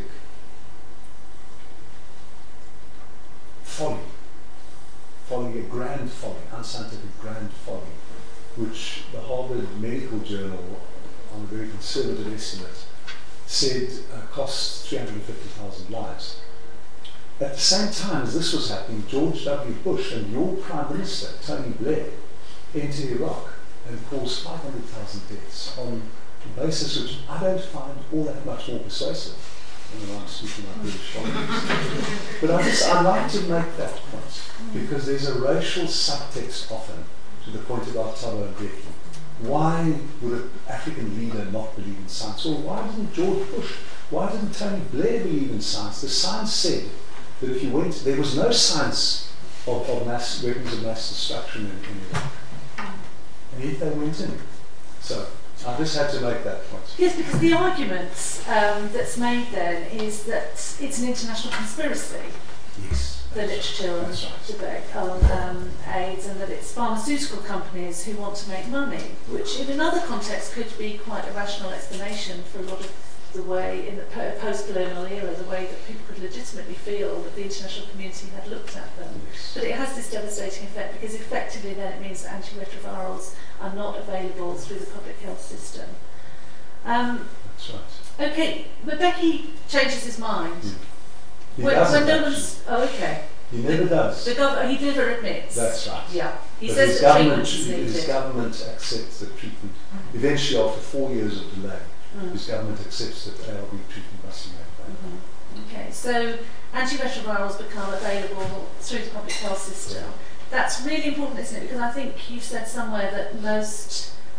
folly, folly, a grand folly, unscientific grand folly, which the Harvard Medical Journal, on a very conservative estimate, said uh, cost three hundred fifty thousand lives. At the same time as this was happening, George W. Bush and your Prime Minister, Tony Blair, entered Iraq and caused five hundred thousand deaths on a basis which I don't find all that much more persuasive. And I'm speaking like British politics. But I just, I like to make that point, because there's a racial subtext often to the point about Thabo Mbeki. Why would an African leader not believe in science? Or why didn't George Bush, why didn't Tony Blair believe in science? The science said that if you went, there was no science of, of mass, weapons of mass destruction in, in Iraq. And yet they went in. So I just had to make that point. Yes, because the argument um, that's made then is that it's an international conspiracy. Yes. The literature on right. debate on um, AIDS, and that it's pharmaceutical companies who want to make money, which in another context could be quite a rational explanation for a lot of the way, in the post-colonial era, the way that people could legitimately feel that the international community had looked at them. Yes. But it has this devastating effect, because effectively then it means that antiretrovirals are not available through the public health system. Um, That's right. okay, but Becky changes his mind. Mm. He When, doesn't when no actually. one's, oh, okay. He never the, does. The gov- he never admits. That's right. Yeah. He but says his that government, treatment is needed. his government accepts the treatment. Mm-hmm. Eventually, after four years of delay, mm. his government accepts that A R V treatment must be made available. Mm-hmm. Okay, so antiretrovirals become available through the public health system. That's really important, isn't it? Because I think you've said somewhere that most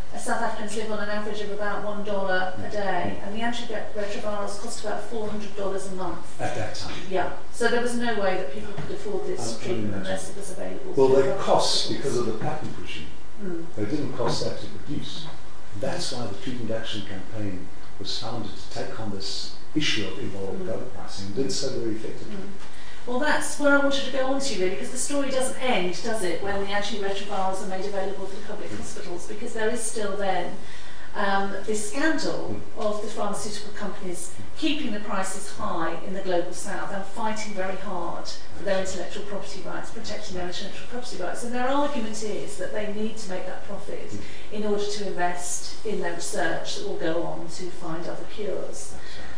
uh, South Africans live on an average of about one dollar a day, and the antiretrovirals cost about four hundred dollars a month. At that time. Yeah, so there was no way that people could afford this I'm treatment unless it was available. Well, through they other cost hospitals. because of the patent regime. Mm. They didn't cost that to produce. That's why the Treatment Action Campaign was founded to take on this issue of immoral Mm. drug pricing, and did so very effectively. Mm. Well, that's where I wanted to go on to, really, because the story doesn't end, does it, when the antiretrovirals are made available to public hospitals, because there is still then um, this scandal of the pharmaceutical companies keeping the prices high in the global south and fighting very hard for their intellectual property rights, protecting their intellectual property rights. And their argument is that they need to make that profit in order to invest in their research that will go on to find other cures.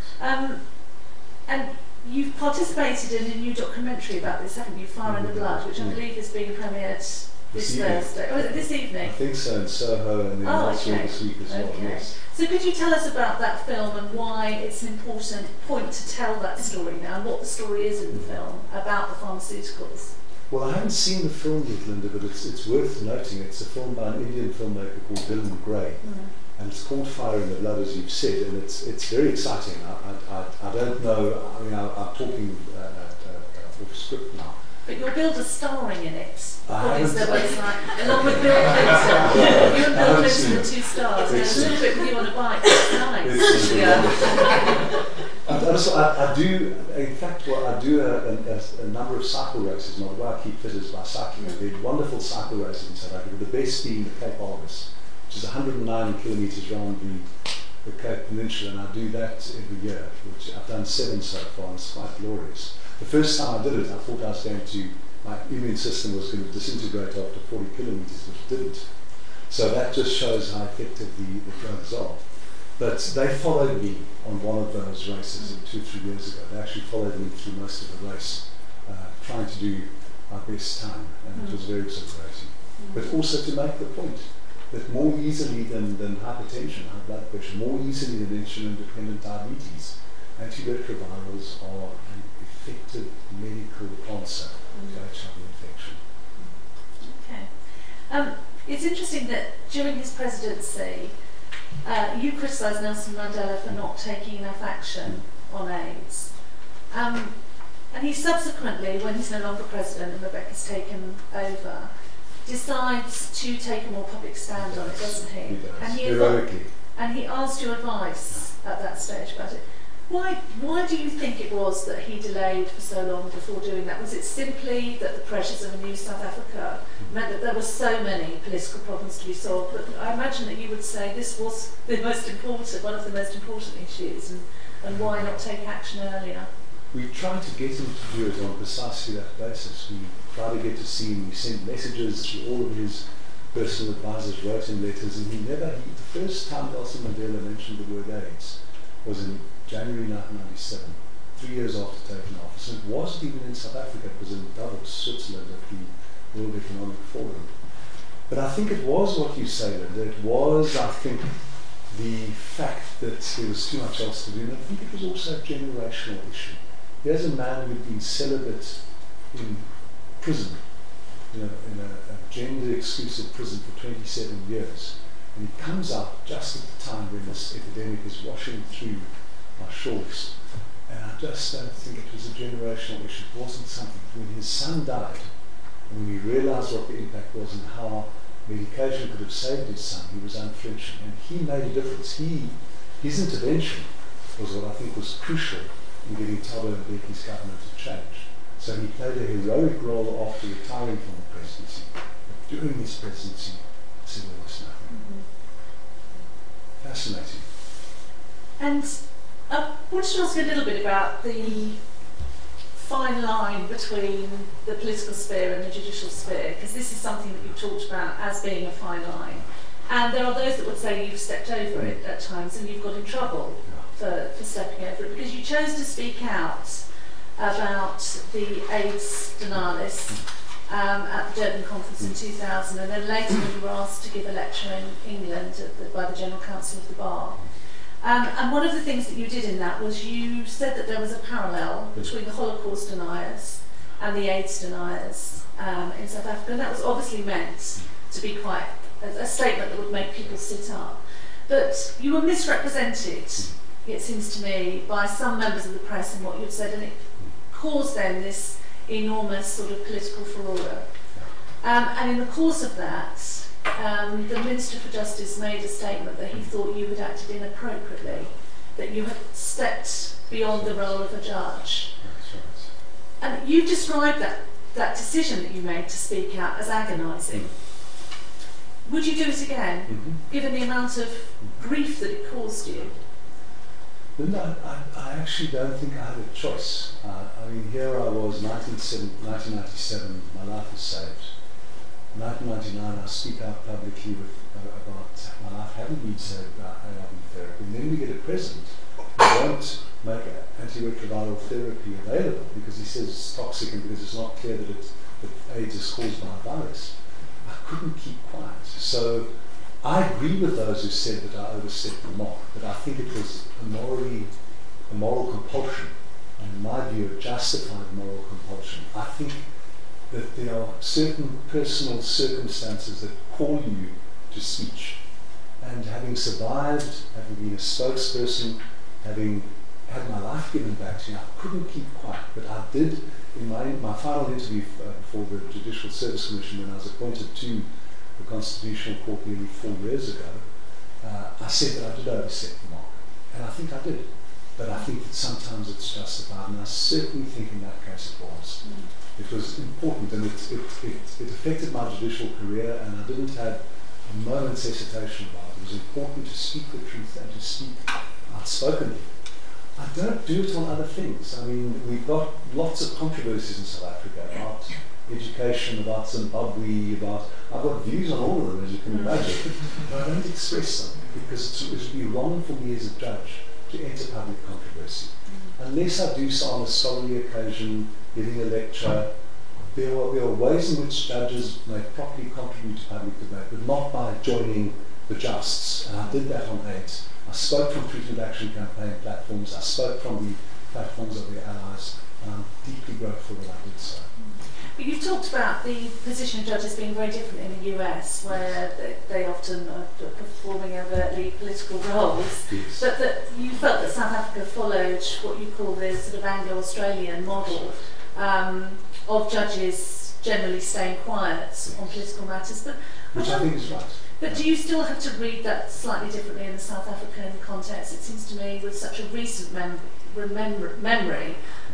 Um, and you've participated in a new documentary about this, haven't you? Fire in the Blood, which I believe is being premiered this, This Thursday. Oh, is it this evening? I think so, in Soho, and then Oh, elsewhere okay. this week as well, Okay. yes. So could you tell us about that film and why it's an important point to tell that story now, and what the story is in the film about the pharmaceuticals? Well, I haven't seen the film yet, Linda, but it's, it's worth noting. It's a film by an Indian filmmaker called Dylan Gray. Mm. And it's called Fire in the Blood, as you've said, and it's it's very exciting. I, I, I, I don't know, I mean, I, I'm talking uh, uh, uh, off script now. But you're Bill is starring in it, I according to their haven't- website, along with Bill Clinton. You and Bill haven't Clinton seen are it. two stars, and a Excellent. little bit with you on a bike. It's nice. It's, Yeah. And also, I, I do, in fact, well, I do a, a, a number of cycle races. My way I keep fit is by cycling. There are wonderful cycle races in South Africa, the best being the Cape Argus, which is one hundred nine kilometres around the, the Cape Peninsula, and I do that every year, which I've done seven so far, and it's quite glorious. The first time I did it, I thought I was going to, my immune system was going to disintegrate after forty kilometres, which it didn't. So that just shows how effective the, the drugs are. But they followed me on one of those races two or three years ago. They actually followed me through most of the race, uh, trying to do our best time, and it was very exhilarating. But also to make the point that more easily than, than hypertension, high blood pressure, more easily than insulin-dependent diabetes, antiretrovirals are an effective medical answer to H I V infection. Okay. Um, it's interesting that during his presidency, uh, you criticised Nelson Mandela for not taking enough action on AIDS. Um, and he subsequently, when he's no longer president and Rebecca's taken over, decides to take a more public stand on it, doesn't he? He does, And he, heroically. and he asked your advice at that stage about it. Why, why do you think it was that he delayed for so long before doing that? Was it simply that the pressures of a new South Africa meant that there were so many political problems to be solved? But I imagine that you would say this was the most important, one of the most important issues, and, and why not take action earlier? We tried to get him to do it on precisely that basis. We tried to get to see him. We sent messages through all of his personal advisors, wrote him letters, and he never, he, the first time Nelson Mandela mentioned the word AIDS was in January nineteen ninety-seven, three years after taking office. And it wasn't even in South Africa, it was in Davos, Switzerland, at the World Economic Forum. But I think it was what you say, Linda. It was, I think, the fact that there was too much else to do, and I think it was also a generational issue. Here's a man who'd been celibate in prison, you know, in a, a gender-exclusive prison for twenty-seven years. And he comes out just at the time when this epidemic is washing through our shores. And I just don't think it was a generational issue. It wasn't something. When his son died, and when he realised what the impact was and how medication could have saved his son, he was unflinching. And he made a difference. He, his intervention was what I think was crucial in getting Thabo Mbeki's government to change. So he played a heroic role after retiring from the presidency. But during his presidency, he said almost nothing. Fascinating. And I wanted to ask you a little bit about the fine line between the political sphere and the judicial sphere, because this is something that you've talked about as being a fine line. And there are those that would say you've stepped over it at times and you've got in trouble for, for stepping over it, because you chose to speak out about the AIDS denialists um, at the Durban conference in two thousand, and then later when you were asked to give a lecture in England at the, by the General Council of the Bar. Um, and one of the things that you did in that was you said that there was a parallel between the Holocaust deniers and the AIDS deniers um, in South Africa, and that was obviously meant to be quite a, a statement that would make people sit up. But you were misrepresented, it seems to me, by some members of the press in what you'd said, and it caused then this enormous sort of political furore. Um, and in the course of that, um, the Minister for Justice made a statement that he thought you had acted inappropriately, that you had stepped beyond the role of a judge. And you described that, that decision that you made to speak out as agonising. Would you do it again, mm-hmm. given the amount of grief that it caused you? No, I, I actually don't think I had a choice. Uh, I mean, here I was, nineteen ninety-seven, my life was saved. nineteen ninety-nine, I speak out publicly with, uh, about my life having been saved by A R V therapy. And then we get a president who won't make antiretroviral therapy available because he says it's toxic and because it's not clear that, it, that AIDS is caused by a virus. I couldn't keep quiet. So I agree with those who said that I overstepped the mark, but I think it was a morally, a moral compulsion, and in my view, a justified moral compulsion. I think that there are certain personal circumstances that call you to speech, and having survived, having been a spokesperson, having had my life given back to me, I couldn't keep quiet, but I did. In my, my final interview uh, before the Judicial Service Commission, when I was appointed to the Constitutional Court nearly four years ago, uh, I said that I did overstep the mark, and I think I did. But I think that sometimes it's justified, and I certainly think in that case it was. Mm. It was important, and it, it, it, it affected my judicial career, and I didn't have a moment's hesitation about it. It was important to speak the truth and to speak outspokenly. I don't do it on other things. I mean, we've got lots of controversies in South Africa about education, about Zimbabwe, about... I've got views on all of them, as you can imagine, but I don't express them because it would be wrong for me as a judge to enter public controversy. Unless I do so on a scholarly occasion, giving a lecture, there are, there are ways in which judges may properly contribute to public debate, but not by joining the justs. And I did that on AIDS. I spoke from Treatment Action Campaign platforms, I spoke from the platforms of their allies, and I'm deeply grateful that I did so. But you've talked about the position of judges being very different in the U S, where they, they often are performing overtly political roles, yes. But that you felt that South Africa followed what you call the sort of Anglo-Australian model um, of judges generally staying quiet on political matters. But Which I, I think is right. But do you still have to read that slightly differently in the South African context? It seems to me, with such a recent mem remember memory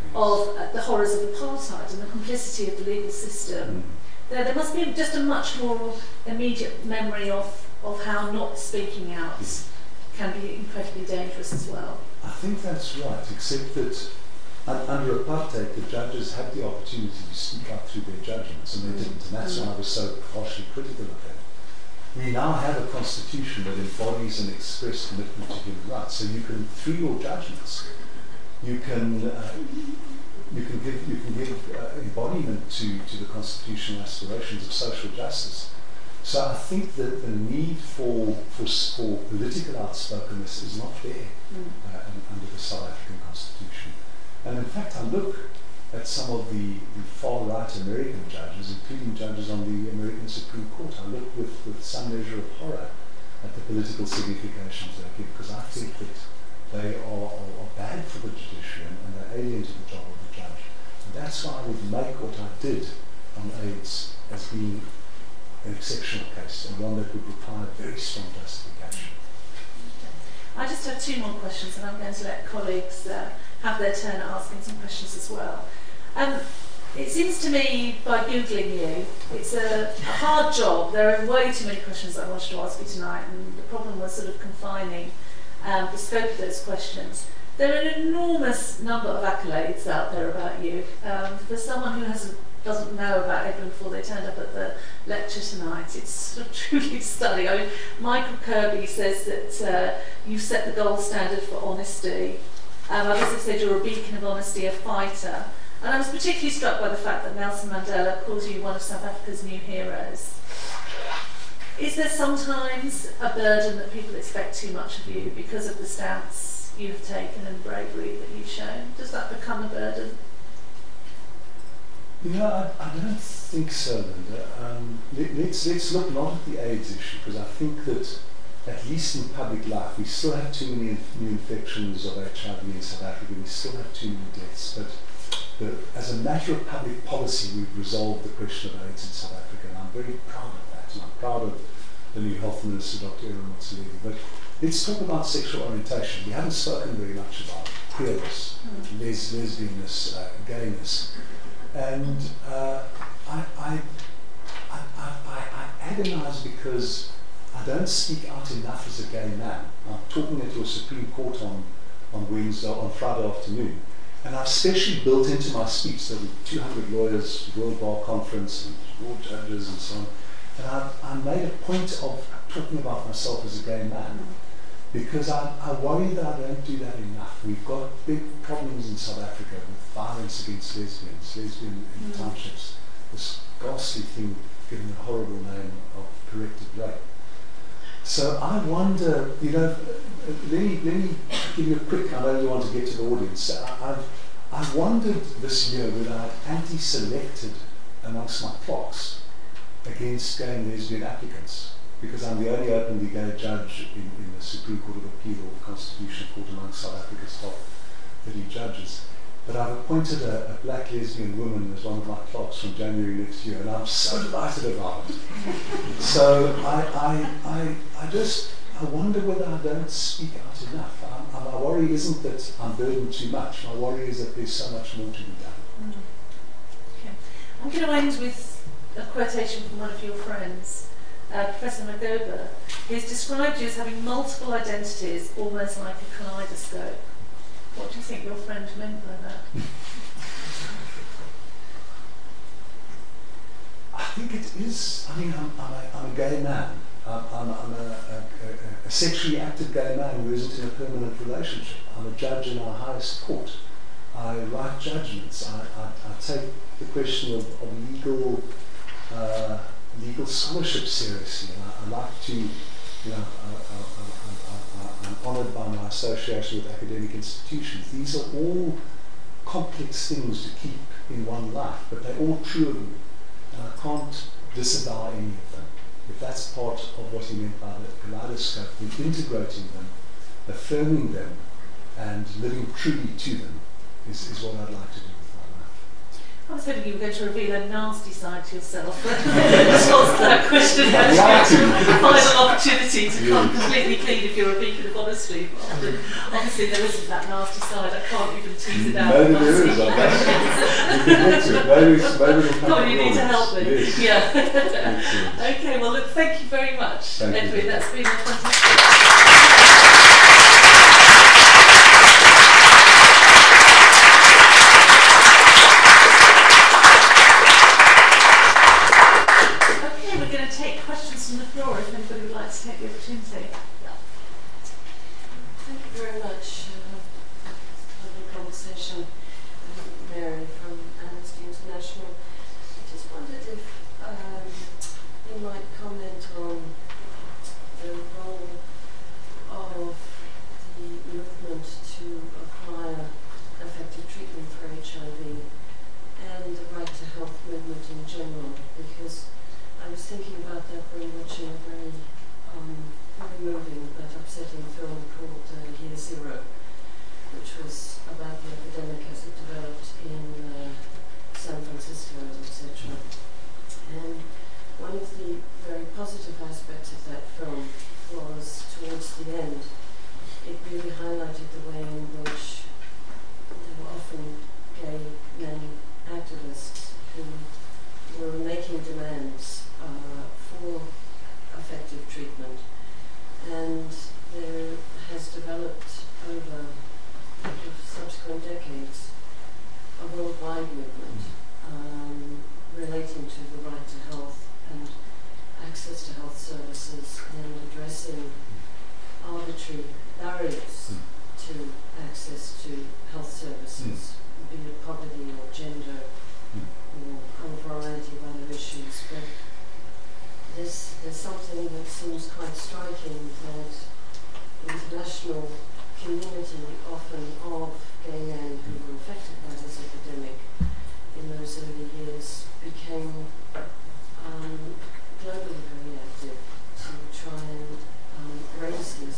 of uh, the horrors of apartheid and the complicity of the legal system, mm. there, there must be just a much more immediate memory of, of how not speaking out can be incredibly dangerous as well. I think that's right, except that un under apartheid, the judges had the opportunity to speak out through their judgments, and they mm. didn't, and that's mm. why I was so harshly critical of that. We now have a constitution that embodies an express commitment to human rights. So you can, through your judgments, you can uh, you can give you can give uh, embodiment to to the constitutional aspirations of social justice. So I think that the need for for, for political outspokenness is not there mm. uh, under the South African Constitution. And in fact, I look at some of the, the far-right American judges, including judges on the American Supreme Court. I look with, with some measure of horror at the political significations they give, because I think that they are, are, are bad for the judiciary and, and they're alien to the job of the judge. And that's why I would make what I did on AIDS as being an exceptional case and one that would require very strong justification. I just have two more questions, and I'm going to let colleagues uh, have their turn at asking some questions as well. Um, it seems to me, by Googling you, it's a, a hard job. There are way too many questions that I wanted to ask you tonight, and the problem was sort of confining um, the scope of those questions. There are an enormous number of accolades out there about you. Um, for someone who hasn't doesn't know about Edwin before they turned up at the lecture tonight, it's sort of truly stunning. I mean, Michael Kirby says that uh, you've set the gold standard for honesty. Um, others have said you're a beacon of honesty, a fighter. And I was particularly struck by the fact that Nelson Mandela calls you one of South Africa's new heroes. Is there sometimes a burden that people expect too much of you because of the stance you have taken and bravery that you've shown? Does that become a burden? Yeah, I, I don't think so, Linda. Um, let, let's, let's look not at the AIDS issue, because I think that, at least in public life, we still have too many inf- new infections of H I V in South Africa, we still have too many deaths. But the, as a matter of public policy, we've resolved the question of AIDS in South Africa, and I'm very proud of that, and I'm proud of the new health minister, Doctor Aaron Motsoaledi. But let's talk about sexual orientation. We haven't spoken very much about queerness, mm. les- lesbianness, uh, gayness. And uh, I, I, I, I, I agonize because I don't speak out enough as a gay man. I'm talking at your Supreme Court on, on Wednesday, on Friday afternoon. And I've specially built into my speech, there were two hundred lawyers, World Bar Conference, and law judges and so on. And I, I made a point of talking about myself as a gay man because I, I worry that I don't do that enough. We've got big problems in South Africa with violence against lesbians, lesbian in mm. townships, this ghastly thing given a horrible name of corrected rape. So I wonder, you know, let me, let me give you a quick, I know you want to get to the audience. I, I've, I've wondered this year whether I'd anti-selected amongst my clocks against gay and lesbian applicants, because I'm the only openly gay judge in, in the Supreme Court of Appeal or the Constitutional Court amongst South Africa's top thirty judges. But I've appointed a, a black lesbian woman as one of my clerks from January next year, and I'm so delighted about it. So I, I, I, I just, I wonder whether I don't speak out enough. I, I, my worry isn't that I'm burdened too much. My worry is that there's so much more to be done. Mm. Okay. I'm going to end with a quotation from one of your friends, uh, Professor Magoba, who's described you as having multiple identities, almost like a kaleidoscope. What do you think your friend meant by that? I think it is. I mean, I'm, I'm, a, I'm a gay man. I'm, I'm, I'm a, a, a, a sexually active gay man who isn't in a permanent relationship. I'm a judge in our highest court. I write judgments. I, I, I take the question of, of legal uh, legal scholarship seriously, and I, I like to, you know, I, I, I, I, I'm honoured by my association with academic institutions. These are all complex things to keep in one life, but they're all true of me, and I can't disavow any of them. If that's part of what he meant by the kaleidoscope, then integrating them, affirming them, and living truly to them is, is what I'd like to do with my life. I was hoping you were going to reveal a nasty side to yourself, but that's not that question. That's a final opportunity to come completely clean if you're a beacon of honesty. Obviously, there isn't that nasty side. I can't even tease it out. Maybe there is. Maybe, maybe it'll come. No, you need to help me. Yes. Yeah. Okay. Well, look. Thank you very much, thank Edwin. You. That's been a fantastic. From the floor, if anybody would like to take the opportunity. Thank you very much. Uh, lovely conversation, Mary from Amnesty International. I just wondered if um, you might comment on the role of the movement to acquire effective treatment for H I V and the right to health movement in general, because I was thinking about that when watching a very, um, very moving but upsetting film called uh, Year Zero, which was about the epidemic as it developed in uh, San Francisco, et cetera. And one of the very positive aspects of that film was, towards the end, it really highlighted the way in which there were often gay men activists who were making demands Uh, for effective treatment, and there has developed over the subsequent decades a worldwide movement um, relating to the right to health and access to health services and addressing arbitrary barriers to access to health services, mm. be it poverty or gender mm. or a variety of other issues. But There's, there's something that seems quite striking, that the international community, often of gay men who were affected by this epidemic in those early years,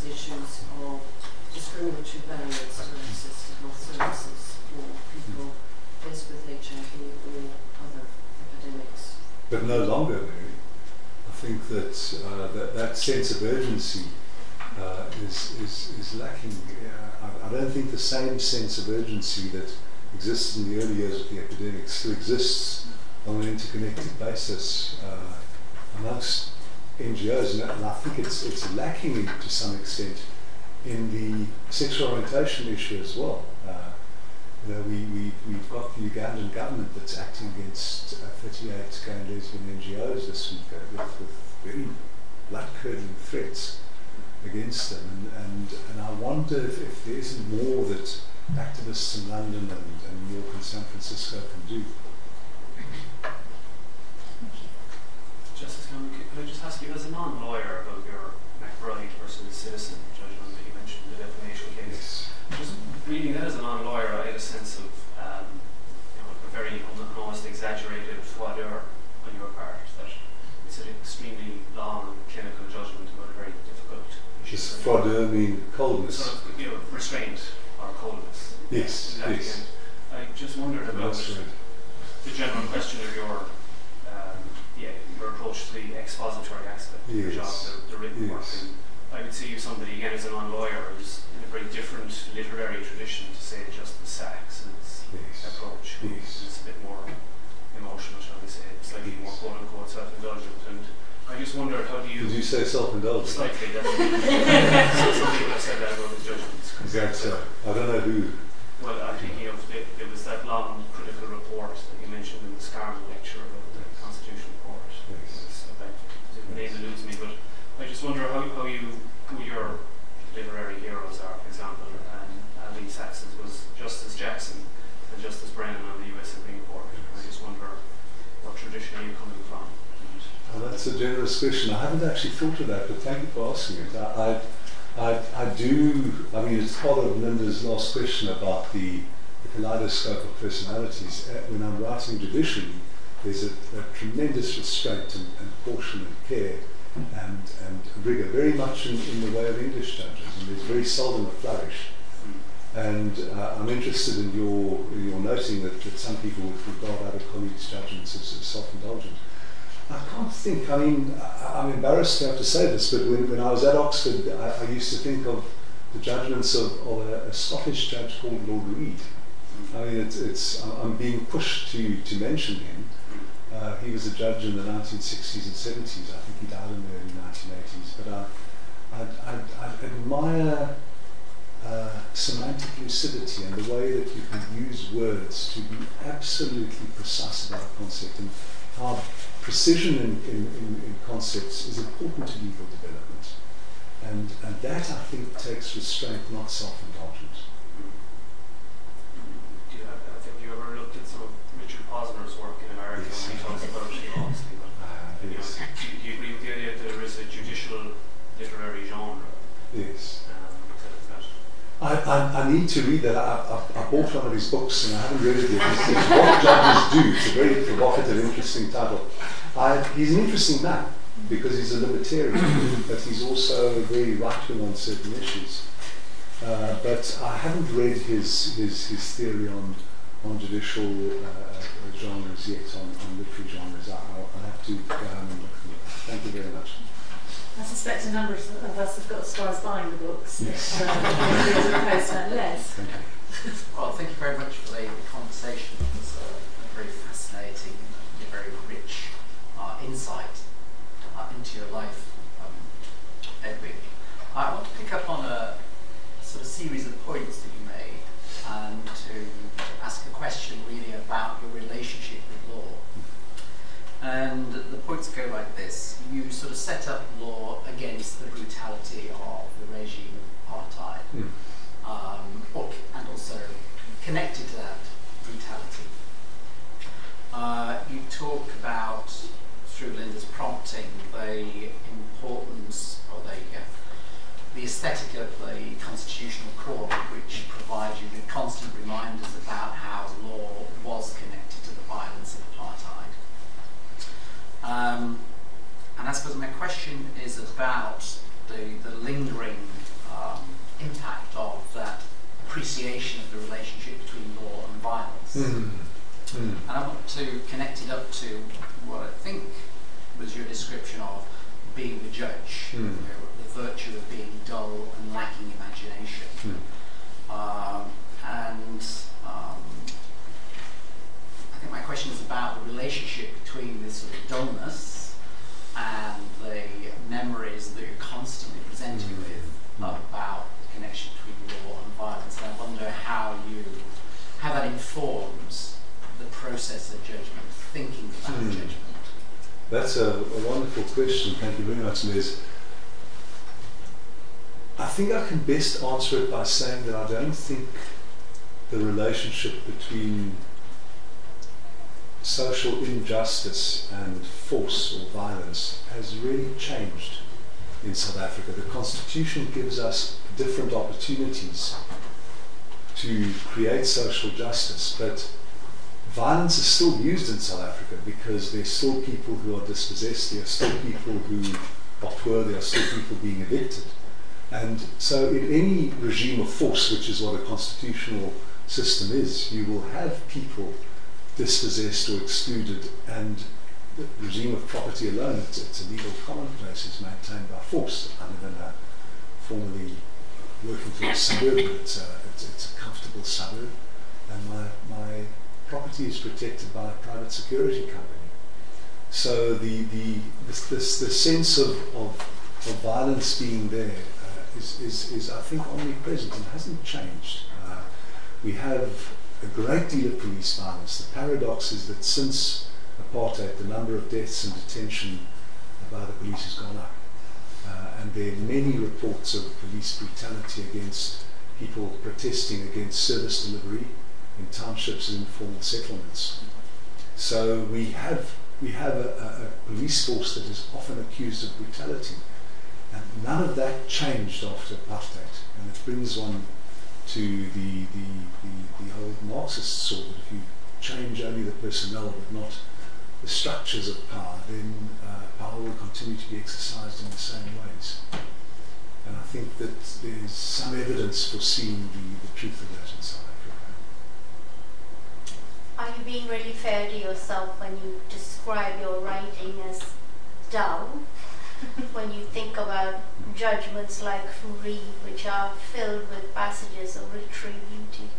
issues of discriminatory barriers to access to health services for people faced with H I V or other epidemics. But no longer, Mary. I think that uh, that, that sense of urgency uh, is, is, is lacking. Uh, I, I don't think the same sense of urgency that existed in the early years of the epidemic still exists on an interconnected basis uh, amongst N G Os, and, and I think it's it's lacking in, to some extent in the sexual orientation issue as well. Uh, you know, we, we, we've got the Ugandan government that's acting against uh, thirty-eight gay and lesbian N G Os this week uh, with, with very blood-curdling threats against them, and, and, and I wonder if, if there isn't more that activists in London and, and New York and San Francisco can do. Justice Cameron, could I just ask you, as a non-lawyer, about your McBride versus Citizen judgment that you mentioned in the defamation case? Yes. Just reading that as a non-lawyer, I had a sense of um, you know, a very almost exaggerated foi d'oeuvre on your part, that it's an extremely long clinical judgment about a very difficult issue. Does foi d'oeuvre mean coldness? Sort of, you know, restraint or coldness. Yes, Exactly. yes. And I just wondered about That's right. the general question of your um, yeah, your approach to the expository aspect of your Yes. job, the, the written Yes. work. And I would see you somebody, again, as a non-lawyer, who's in a very different literary tradition to, say, Justice Sachs's Yes. approach, who Yes. is a bit more emotional, shall we say, slightly more quote-unquote self-indulgent. And I just wondered, how do you... Did you say self-indulgent? Slightly, that's so some people have said that about his judgments. Is that so? I don't know who. Well, I'm thinking of, it, there was that long critical report that you mentioned in the Scarman lecture about the Constitutional Court. Yes. The name eludes me, but I just wonder how, how you, who your literary heroes are. For example, um, Ali Saxon's was Justice Jackson and Justice Brennan on the U S Supreme Court. I just wonder what tradition are you coming from? Oh, that's a generous question. I haven't actually thought of that, but thank you for asking it. I, I, I, I do, I mean, it's part of Linda's last question about the, the kaleidoscope of personalities. Uh, when I'm writing judicially, there's a, a tremendous restraint and, and caution and care and, and rigour, very much in, in the way of English judges, and there's very seldom a flourish. And uh, I'm interested in your, in your noting that, that some people would regard other colleagues' judgments as, as self-indulgent. I can't think, I mean, I, I'm embarrassed to have to say this, but when, when I was at Oxford, I, I used to think of the judgments of, of a, a Scottish judge called Lord Reid. I mean, it's, it's, I'm being pushed to, to mention him. Uh, he was a judge in the nineteen sixties and seventies. I think he died in the early nineteen eighties. But I, I, I, I admire uh, semantic lucidity and the way that you can use words to be absolutely precise about a concept, and how precision in, in, in, in concepts is important to legal development. And, and that, I think, takes restraint, not self-indulgence. Do you have, have you ever looked at some of Richard Posner's work in America Yes. when he talks about it, obviously? But, Uh, you know, yes. do, do you agree with the idea that there is a judicial literary genre? Yes. Um, that is that. I, I, I need to read that. I, I, I bought one of his books and I haven't read it yet. It's, it's What Judges Do. It's a very provocative, interesting title. I, he's an interesting man because he's a libertarian, but he's also very right-wing on certain issues. Uh, but I haven't read his his, his theory on on judicial uh, genres yet, on, on literary genres. I, I'll, I'll have to go home and look at it. Thank you very much. I suspect a number of us have got as far as buying the books. Yes. Uh, as opposed to less. Thank you. Well, thank you very much for the, the conversation. It was uh, very fascinating and very rich uh, insight uh, into your life, um, Edwin. I want to pick up on a sort of series of points that you made and to ask a question really about your relationship with law. And the points go like this. You sort of set up law against the brutality of the regime of apartheid, Mm. um, or, and also connected to that brutality. Uh, you talk about, through Linda's prompting, the importance, or the, uh, the aesthetic of the Constitutional Court, which provides you with constant reminders about how law was connected to the violence of apartheid. Um, and I suppose my question is about the, the lingering appreciation of the relationship between law and violence. Mm. Mm. And I want to connect it up to what I think was your description of being the judge, Mm. you know, the virtue of being dull and lacking imagination. Mm. Um, and um, I think my question is about the relationship between this sort of dullness and the memories that you're constantly presented Mm. with Mm. about the connection between law and violence. And I wonder how you, how that informs the process of judgment, thinking about Mm. judgment. That's a, a wonderful question. Thank you very much, Liz. I think I can best answer it by saying that I don't think the relationship between social injustice and force or violence has really changed in South Africa. The Constitution gives us different opportunities to create social justice, but violence is still used in South Africa because there's still people who are dispossessed, there are still people who are poor, there are still people being evicted. And so in any regime of force, which is what a constitutional system is, you will have people dispossessed or excluded, and the regime of property alone, it's, it's a legal commonplace, is maintained by force. I live in a formerly working for a suburb, it's a, it's, it's a comfortable suburb, and my, my property is protected by a private security company. So the, the, this, this, the sense of, of, of violence being there uh, is, is, is, I think, omnipresent and hasn't changed. Uh, we have a great deal of police violence. The paradox is that since apartheid, the number of deaths in detention by the police has gone up. Uh, and there are many reports of police brutality against people protesting against service delivery in townships and informal settlements. So we have we have a, a, a police force that is often accused of brutality, and none of that changed after apartheid. And it brings one to the the, the, the old Marxist thought that if you change only the personnel but not the structures of power, then uh, power will continue to be exercised in the same ways. And I think that there's some evidence for seeing the, the truth of that in South Africa. Are you being really fair to yourself when you describe your writing as dull? When you think about judgments like Fourie, which are filled with passages of literary beauty?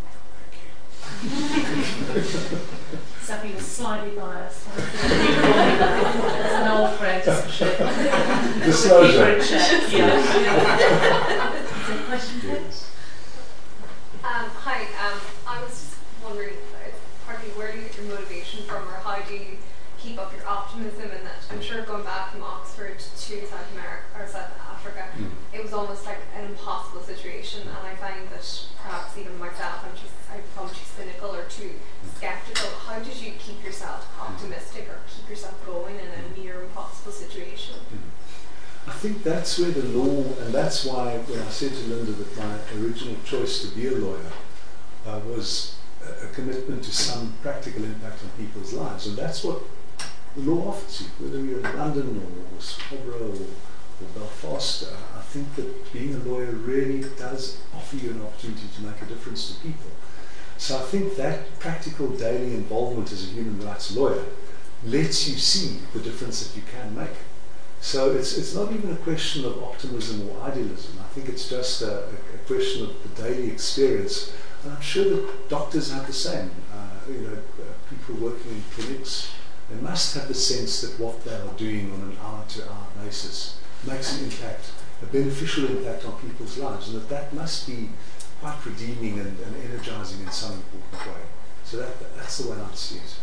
Sabby was slightly biased. It's an old friend discussion. Disclosure. Check. Yeah. Is there a question, please? Um, hi, um, I was just wondering, uh, partly where do you get your motivation from, or how do you keep up your optimism? And that I'm sure going back from Oxford to South America or South Africa, mm. it was almost like an impossible situation. And I find that perhaps even myself, I'm just I become too cynical or too skeptical. How did you keep yourself optimistic or keep yourself going in a near impossible situation? I think that's where the law, and that's why when I said to Linda that my original choice to be a lawyer uh, was a, a commitment to some practical impact on people's lives, and that's what the law offers you, whether you're in London or Scarborough or, or Belfast. Uh, I think that being a lawyer really does offer you an opportunity to make a difference to people. So I think that practical daily involvement as a human rights lawyer lets you see the difference that you can make. So it's it's not even a question of optimism or idealism. I think it's just a, a question of the daily experience. And I'm sure that doctors have the same. Uh, you know, uh, people working in clinics, they must have the sense that what they are doing on an hour-to-hour basis makes an impact, a beneficial impact on people's lives, and that that must be quite redeeming and, and energizing in some important way. So that, that's the way I see it.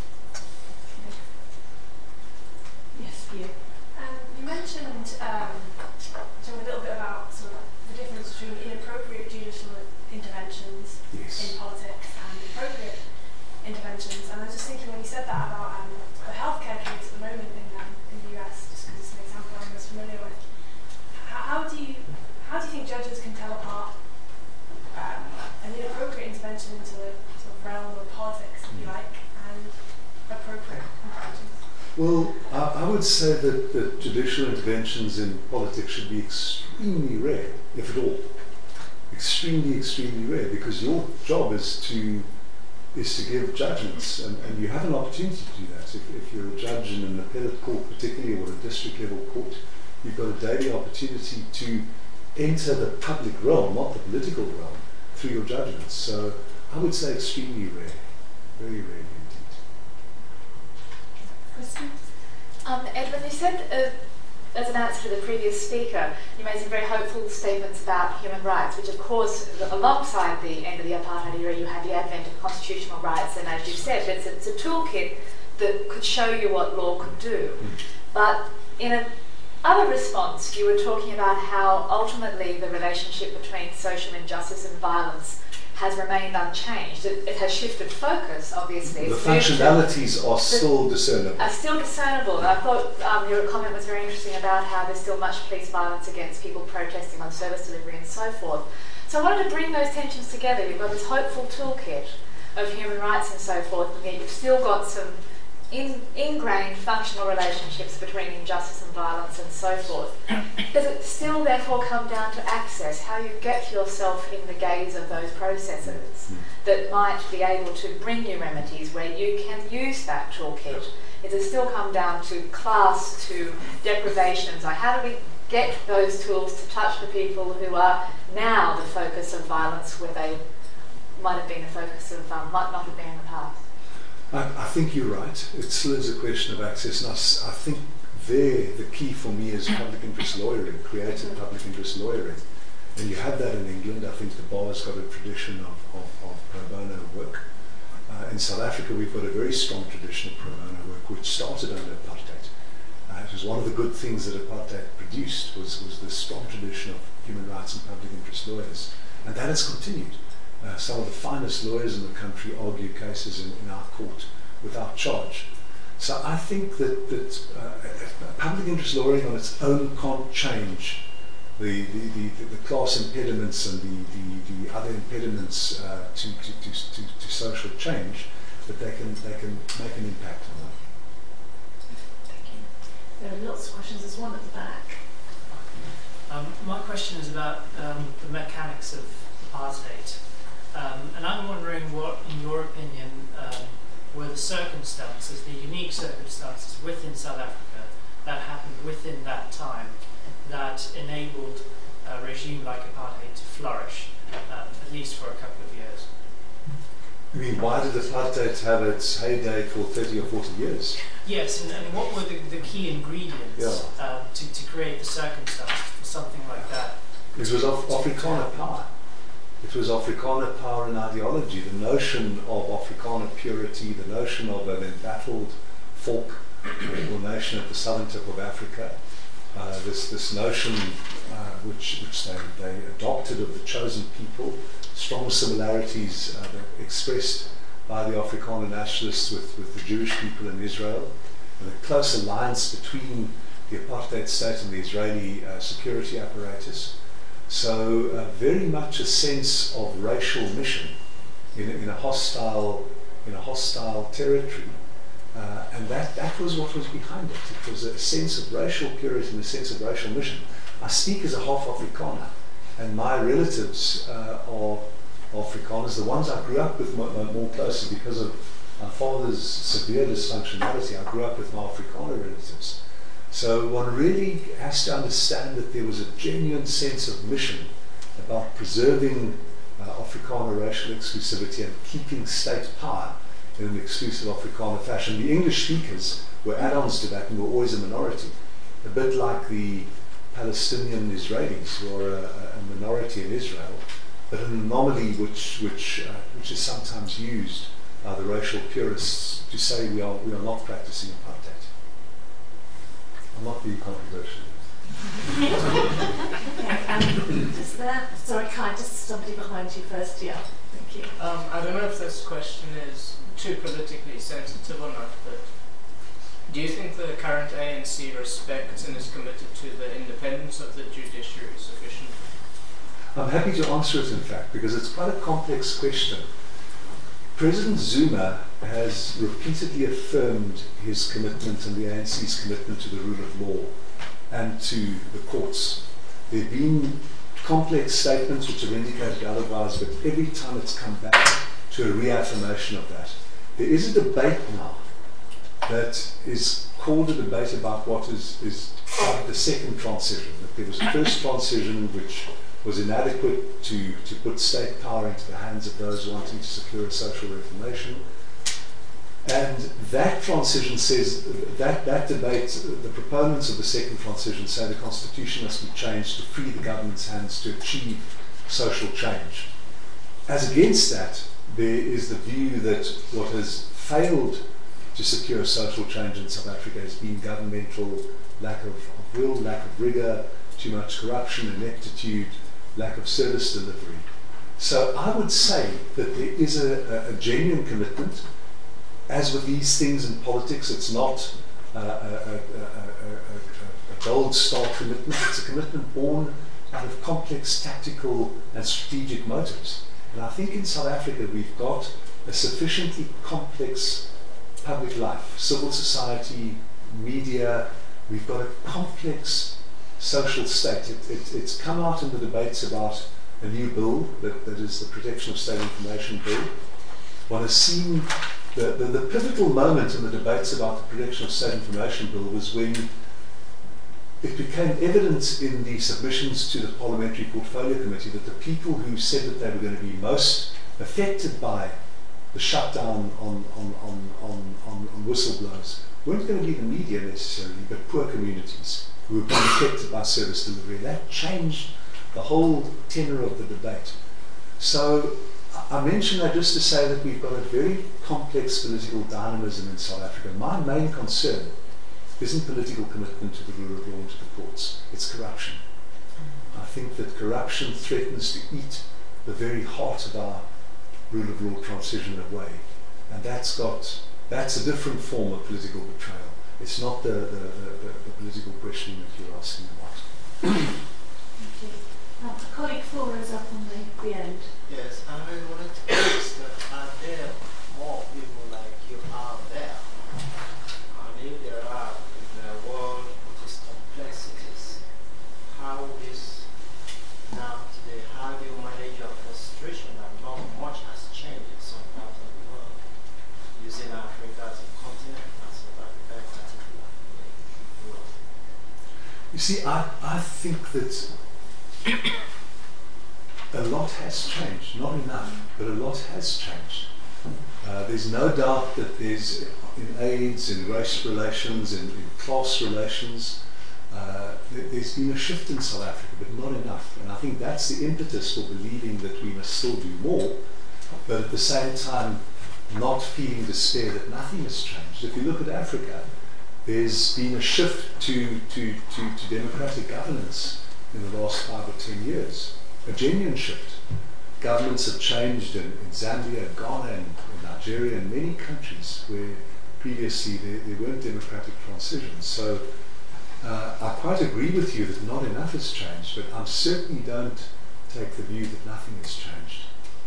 Yes, you. Um, you mentioned um, talking a little bit about sort of the difference between inappropriate judicial interventions yes. in politics and appropriate interventions. And I was just thinking when you said that about um, the healthcare case at the moment in, um, in the U S, just because it's an example I'm most familiar with, how, how do you how do you think judges can tell apart um, an inappropriate intervention into the sort of realm of politics, if you like, and appropriate interventions? Well, I, I would say that, that judicial interventions in politics should be extremely rare, if at all, extremely, extremely rare, because your job is to is to give judgments, and, and you have an opportunity to do that. If, if you're a judge in an appellate court particularly, or a district level court, you've got a daily opportunity to enter the public realm, not the political realm, through your judgments. So I would say extremely rare, very rare indeed. Kristen? Um, Edwin, you said, uh, as an answer to the previous speaker, you made some very hopeful statements about human rights, which of course, alongside the end of the apartheid era, you had the advent of constitutional rights, and as you said, it's a, it's a toolkit that could show you what law could do. But in a other response, you were talking about how ultimately the relationship between social injustice and violence has remained unchanged. It, it has shifted focus, obviously. The It's functionalities are the- still discernible. Are still discernible. And I thought um, your comment was very interesting about how there's still much police violence against people protesting on service delivery and so forth. So I wanted to bring those tensions together. You've got this hopeful toolkit of human rights and so forth, and yet you've still got some in, ingrained functional relationships between injustice and violence and so forth. Does it still therefore come down to access, how you get yourself in the gaze of those processes that might be able to bring you remedies where you can use that toolkit? Does it still come down to class, to deprivations? Like, how do we get those tools to touch the people who are now the focus of violence where they might have been the focus of, um, might not have been in the past? I, I think you're right. It still is a question of access, and I, s- I think there the key for me is public interest lawyering, creative public interest lawyering. And you have that in England. I think the bar's got a tradition of, of, of pro bono work. Uh, in South Africa, we've got a very strong tradition of pro bono work, which started under apartheid. Uh, it was one of the good things that apartheid produced was, was this strong tradition of human rights and public interest lawyers. And that has continued. Uh, some of the finest lawyers in the country argue cases in, in our court without charge. So I think that, that uh, public interest lawyering on its own can't change the, the, the, the class impediments and the, the, the other impediments uh, to, to, to, to, to social change, but they can, they can make an impact on that. Thank you. There are lots of questions. There's one at the back. Um, my question is about um, the mechanics of apartheid. Um, and I'm wondering what, in your opinion, um, were the circumstances, the unique circumstances within South Africa that happened within that time that enabled a regime like apartheid to flourish, um, at least for a couple of years? I mean, why did apartheid have its heyday for thirty or forty years? Yes, and, and what were the, the key ingredients Yeah. um, to, to create the circumstances for something like that? It was Af- Afrikaner power. It was Afrikaner power and ideology, the notion of Afrikaner purity, the notion of an embattled folk or nation at the southern tip of Africa, uh, this this notion uh, which which they, they adopted of the chosen people, strong similarities uh, that expressed by the Afrikaner nationalists with, with the Jewish people in Israel, and a close alliance between the apartheid state and the Israeli uh, security apparatus. So uh, very much a sense of racial mission in a, in a hostile in a hostile territory, uh, and that, that was what was behind it. It was a sense of racial purity and a sense of racial mission. I speak as a half Afrikaner, and my relatives uh, are Afrikaners. The ones I grew up with more, more closely because of my father's severe dysfunctionality. I grew up with my Afrikaner relatives. So one really has to understand that there was a genuine sense of mission about preserving uh, Afrikaner racial exclusivity and keeping state power in an exclusive Afrikaner fashion. The English speakers were add-ons to that and were always a minority, a bit like the Palestinian Israelis who are a, a minority in Israel, but an anomaly which, which, uh, which is sometimes used by the racial purists to say we are, we are not practicing apartheid. I'm not being controversial. Okay, um, is there, sorry, Kai, just somebody behind you first, yeah. Thank you. Um, I don't know if this question is too politically sensitive or not, but do you think the current A N C respects and is committed to the independence of the judiciary sufficiently? I'm happy to answer it, in fact, because it's quite a complex question. President Zuma has repeatedly affirmed his commitment and the A N C's commitment to the rule of law and to the courts. There have been complex statements which have indicated otherwise, but every time it's come back to a reaffirmation of that. There is a debate now that is called a debate about what is, is the second transition. That there was a first transition which was inadequate to, to put state power into the hands of those wanting to secure a social reformation. And that transition says, that, that debate, the proponents of the second transition say the constitution must be changed to free the government's hands to achieve social change. As against that, there is the view that what has failed to secure social change in South Africa has been governmental lack of, of will, lack of rigour, too much corruption, ineptitude, lack of service delivery. So I would say that there is a, a, a genuine commitment. As with these things in politics, it's not uh, a, a, a, a, a gold star commitment, it's a commitment born out of complex tactical and strategic motives. And I think in South Africa we've got a sufficiently complex public life, civil society, media, we've got a complex social state. It, it, it's come out in the debates about a new bill, that, that is the Protection of State Information Bill. One has seen the, the, the pivotal moment in the debates about the Protection of State Information Bill was when it became evident in the submissions to the Parliamentary Portfolio Committee that the people who said that they were going to be most affected by the shutdown on, on, on, on, on, on whistleblowers weren't going to be the media necessarily, but poor communities who were being affected by service delivery. That changed the whole tenor of the debate. So I mention that just to say that we've got a very complex political dynamism in South Africa. My main concern isn't political commitment to the rule of law and to the courts, it's corruption. I think that corruption threatens to eat the very heart of our rule of law transition away. And that's got, that's a different form of political betrayal. It's not the, the, the, the, the political question that you're asking about. Thank you. Now, colleague Flora is up on the, the end. Yes, and I wanted to ask that are there more people like you out there? And if there are in the world with its complexities, how is now today, how do you manage your frustration that not much has changed in some parts of the world, using Africa as a continent and South Africa in particular? You see, I, I think that a lot has changed, not enough, but a lot has changed. Uh, there's no doubt that there's, in AIDS, in race relations, in, in class relations, uh, there, there's been a shift in South Africa, but not enough. And I think that's the impetus for believing that we must still do more, but at the same time not feeling despair that nothing has changed. If you look at Africa, there's been a shift to, to, to, to democratic governance in the last five or ten years. A genuine shift. Governments have changed in, in Zambia, Ghana, and in Nigeria, and many countries where previously there, there weren't democratic transitions. So uh, I quite agree with you that not enough has changed, but I certainly don't take the view that nothing has changed.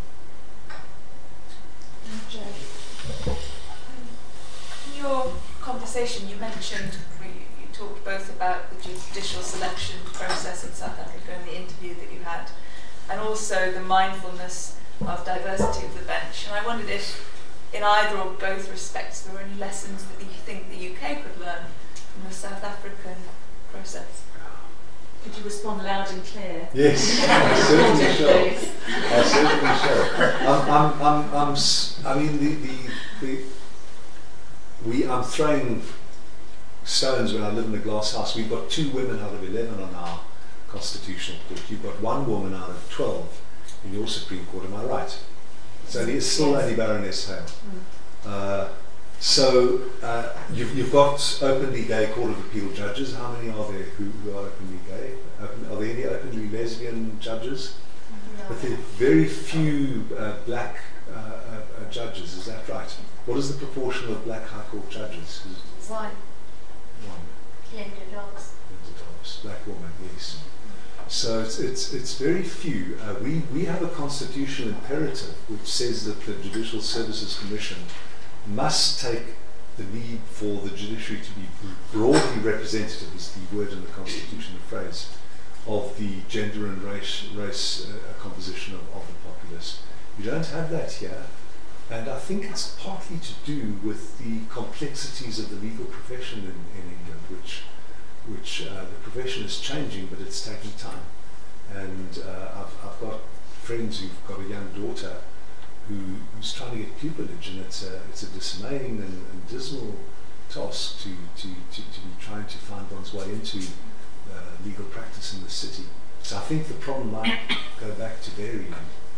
In your conversation, you mentioned, you talked both about the judicial selection process in South Africa and the interview that you had, and also the mindfulness of diversity of the bench. And I wondered if, in either or both respects, there were any lessons that you think the U K could learn from the South African process. Could you respond loud and clear? Yes, I certainly shall. I certainly shall. I'm, I'm, I'm, I'm, s- I mean, the, the, the, we, I'm throwing stones when I live in a glass house. We've got two women out of eleven on our Constitutional Court. You've got one woman out of twelve in your Supreme Court, am I right? It's, only, it's still Yes. only Baroness Hale. Mm. Uh, so uh, you've, you've got openly gay Court of Appeal judges. How many are there who, who are openly gay? Open, are there any openly lesbian judges? No. But there are very few uh, black uh, uh, uh, judges, is that right? What is the proportion of black High Court judges? Is One. one. Linda Dogs. Black woman, yes. So it's, it's, it's very few. Uh, we, we have a constitutional imperative which says that the Judicial Services Commission must take the need for the judiciary to be broadly representative, is the word in the constitution, the phrase, of the gender and race, race uh, composition of, of the populace. You don't have that here, and I think it's partly to do with the complexities of the legal profession in, in England, which, which uh, the profession is changing, but it's taking time. And uh, I've, I've got friends who've got a young daughter who, who's trying to get pupillage, and it's a, it's a dismaying and, and dismal task to, to, to, to be trying to find one's way into uh, legal practice in the city. So I think the problem might go back to varying.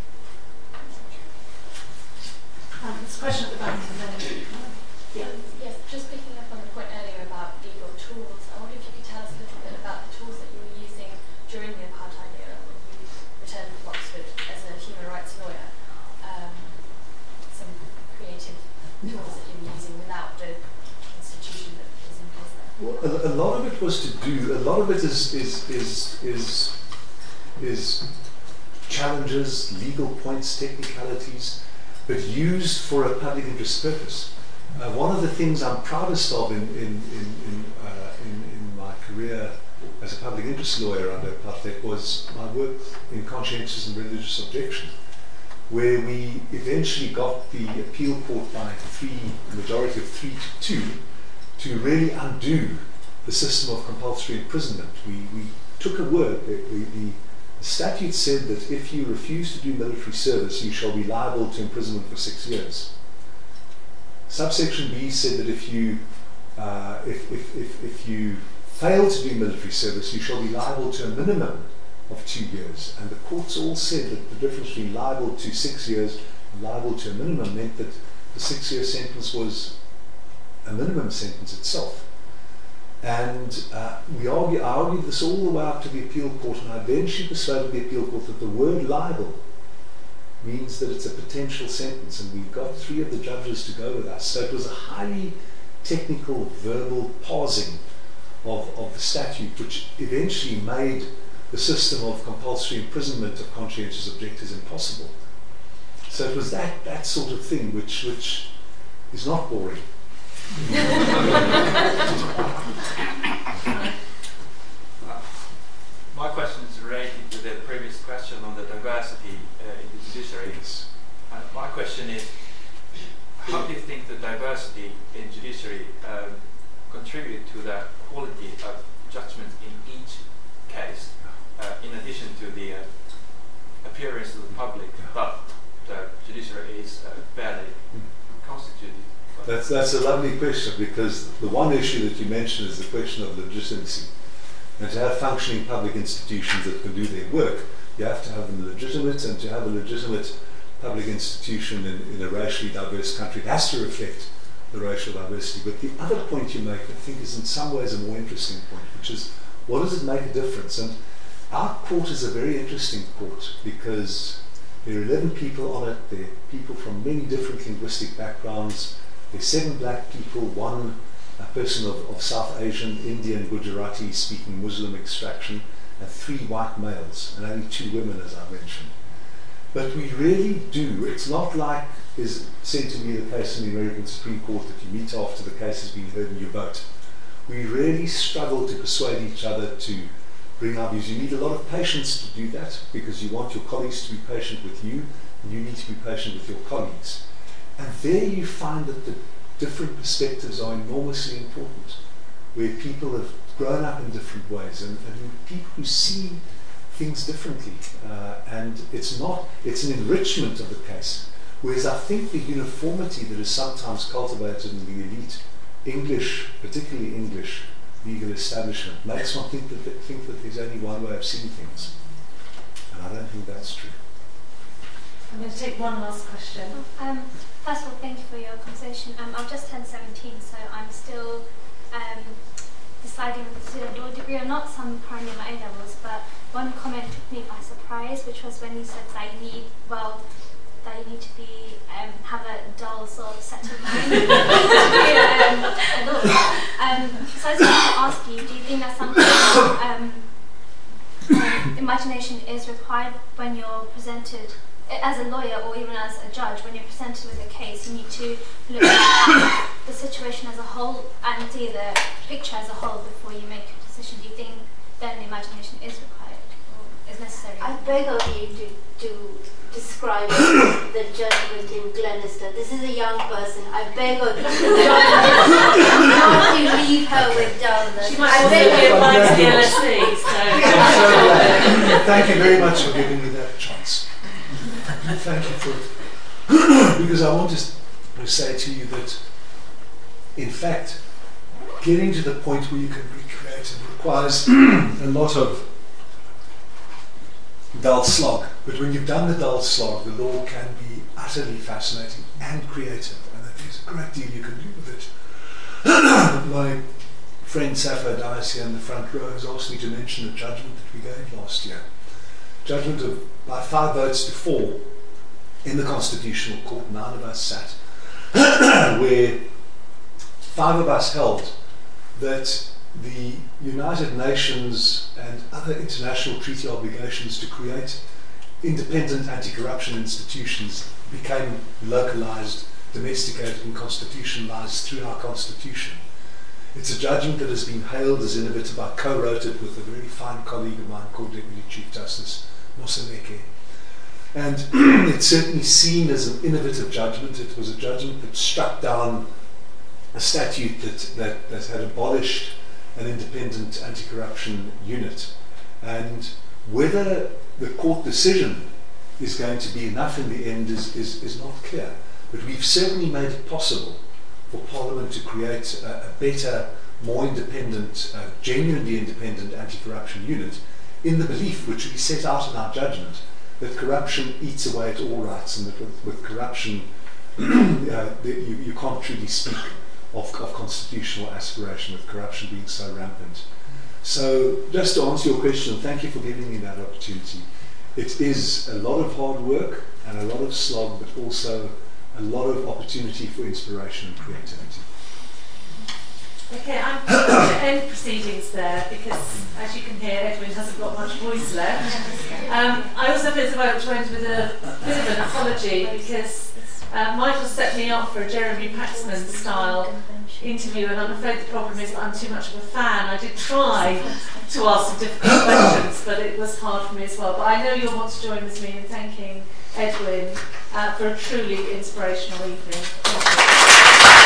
Um, there's a question at the back and then. Yeah. Yes, just picking up on the point earlier about legal tools, I wonder if you could tell us a little bit about the tools that you were using during the apartheid era when you returned from Oxford as a human rights lawyer. Um, some creative tools that you were using without the institution that was in place there. Well, a, a lot of it was to do. A lot of it is is is is is challenges, legal points, technicalities, but used for a public interest purpose. Uh, one of the things I'm proudest of in in in in, uh, in in my career as a public interest lawyer under apartheid was my work in conscientious and religious objection, where we eventually got the appeal court by three, a majority of three to two, to really undo the system of compulsory imprisonment. We we took a word. The, the, the statute said that if you refuse to do military service, you shall be liable to imprisonment for six years. Subsection B said that if you uh, if, if, if, if you fail to do military service, you shall be liable to a minimum of two years. And the courts all said that the difference between liable to six years and liable to a minimum meant that the six-year sentence was a minimum sentence itself. And uh, we argue, I argued this all the way up to the appeal court, and I eventually persuaded the appeal court that the word liable means that it's a potential sentence, and we got three of the judges to go with us. So it was a highly technical, verbal parsing of, of the statute, which eventually made the system of compulsory imprisonment of conscientious objectors impossible. So it was that, that sort of thing which, which is not boring. uh, my question is related to the previous question on the diversity uh, in the judiciary. Uh, my question is, how do you think the diversity in judiciary um, contribute to the quality of judgment in each case, uh, in addition to the uh, appearance to the public that the judiciary is uh, fairly constituted? That's, that's a lovely question, because the one issue that you mentioned is the question of legitimacy. And to have functioning public institutions that can do their work, you have to have them legitimate, and to have a legitimate public institution in, in a racially diverse country, it has to reflect the racial diversity. But the other point you make, I think, is in some ways a more interesting point, which is, what does it make a difference? And our court is a very interesting court, because there are eleven people on it, there are people from many different linguistic backgrounds. There's seven black people, one a person of, of South Asian, Indian, Gujarati speaking Muslim extraction, and three white males, and only two women, as I mentioned. But we really do, it's not like is said to be the case in the American Supreme Court that you meet after the case has been heard and you vote. We really struggle to persuade each other to bring our views. You need a lot of patience to do that, because you want your colleagues to be patient with you, and you need to be patient with your colleagues. And there you find that the different perspectives are enormously important, where people have grown up in different ways, and, and people who see things differently. Uh, and it's not, it's an enrichment of the case. Whereas I think the uniformity that is sometimes cultivated in the elite English, particularly English, legal establishment makes one think that, think that there's only one way of seeing things. And I don't think that's true. I'm going to take one last question. Um, first of all, thank you for your conversation. Um, I've just turned seventeen, so I'm still um, deciding whether to do a law degree or not. So I'm currently in my A levels, but one comment took me by surprise, which was when you said that you need, well, that you need to be um, have a dull sort of set of mind to be um, a lawyer. Um, so I just wanted to ask you, do you think that something um, um, imagination is required when you're presented as a lawyer, or even as a judge, when you're presented with a case? You need to look at the situation as a whole and see the picture as a whole before you make a decision. Do you think then imagination is required? is necessary. I beg of you to, to describe the judgment in Glenister. This is a young person. I beg of you not to leave her with dullness. She might also be applied to the L S E, so... Thank you very much for giving me that chance. Thank you for it. Because I want to say to you that, in fact, getting to the point where you can recreate it requires a lot of dull slog. But when you've done the dull slog, the law can be utterly fascinating and creative, and there's a great deal you can do with it. My friend Safa Dias here in the front row has asked me to mention a judgment that we gave last year. Judgment of by five votes to four in the Constitutional Court. Nine of us sat, where five of us held that the United Nations and other international treaty obligations to create independent anti-corruption institutions became localized, domesticated and constitutionalized through our Constitution. It's a judgment that has been hailed as innovative. I co-wrote it with a very fine colleague of mine called Deputy Chief Justice Moseneke. And it's certainly seen as an innovative judgment. It was a judgment that struck down a statute that, that, that had abolished an independent anti-corruption unit. And whether the court decision is going to be enough in the end is, is, is not clear. But we've certainly made it possible for Parliament to create a, a better, more independent, uh, genuinely independent anti-corruption unit, in the belief, which we set out in our judgment, that corruption eats away at all rights, and that with, with corruption uh, that you, you can't truly speak of, of constitutional aspiration, with corruption being so rampant. So, just to answer your question, thank you for giving me that opportunity. It is a lot of hard work and a lot of slog, but also a lot of opportunity for inspiration and creativity. Okay, I'm going to end proceedings there because, as you can hear, Edwin hasn't got much voice left. Um, I also feel as though I went with a bit of an apology because uh, Michael set me up for a Jeremy Paxman style interview, and I'm afraid the problem is that I'm too much of a fan. I did try to ask some difficult questions, but it was hard for me as well. But I know you'll want to join with me in thanking Edwin uh, for a truly inspirational evening. Thank you.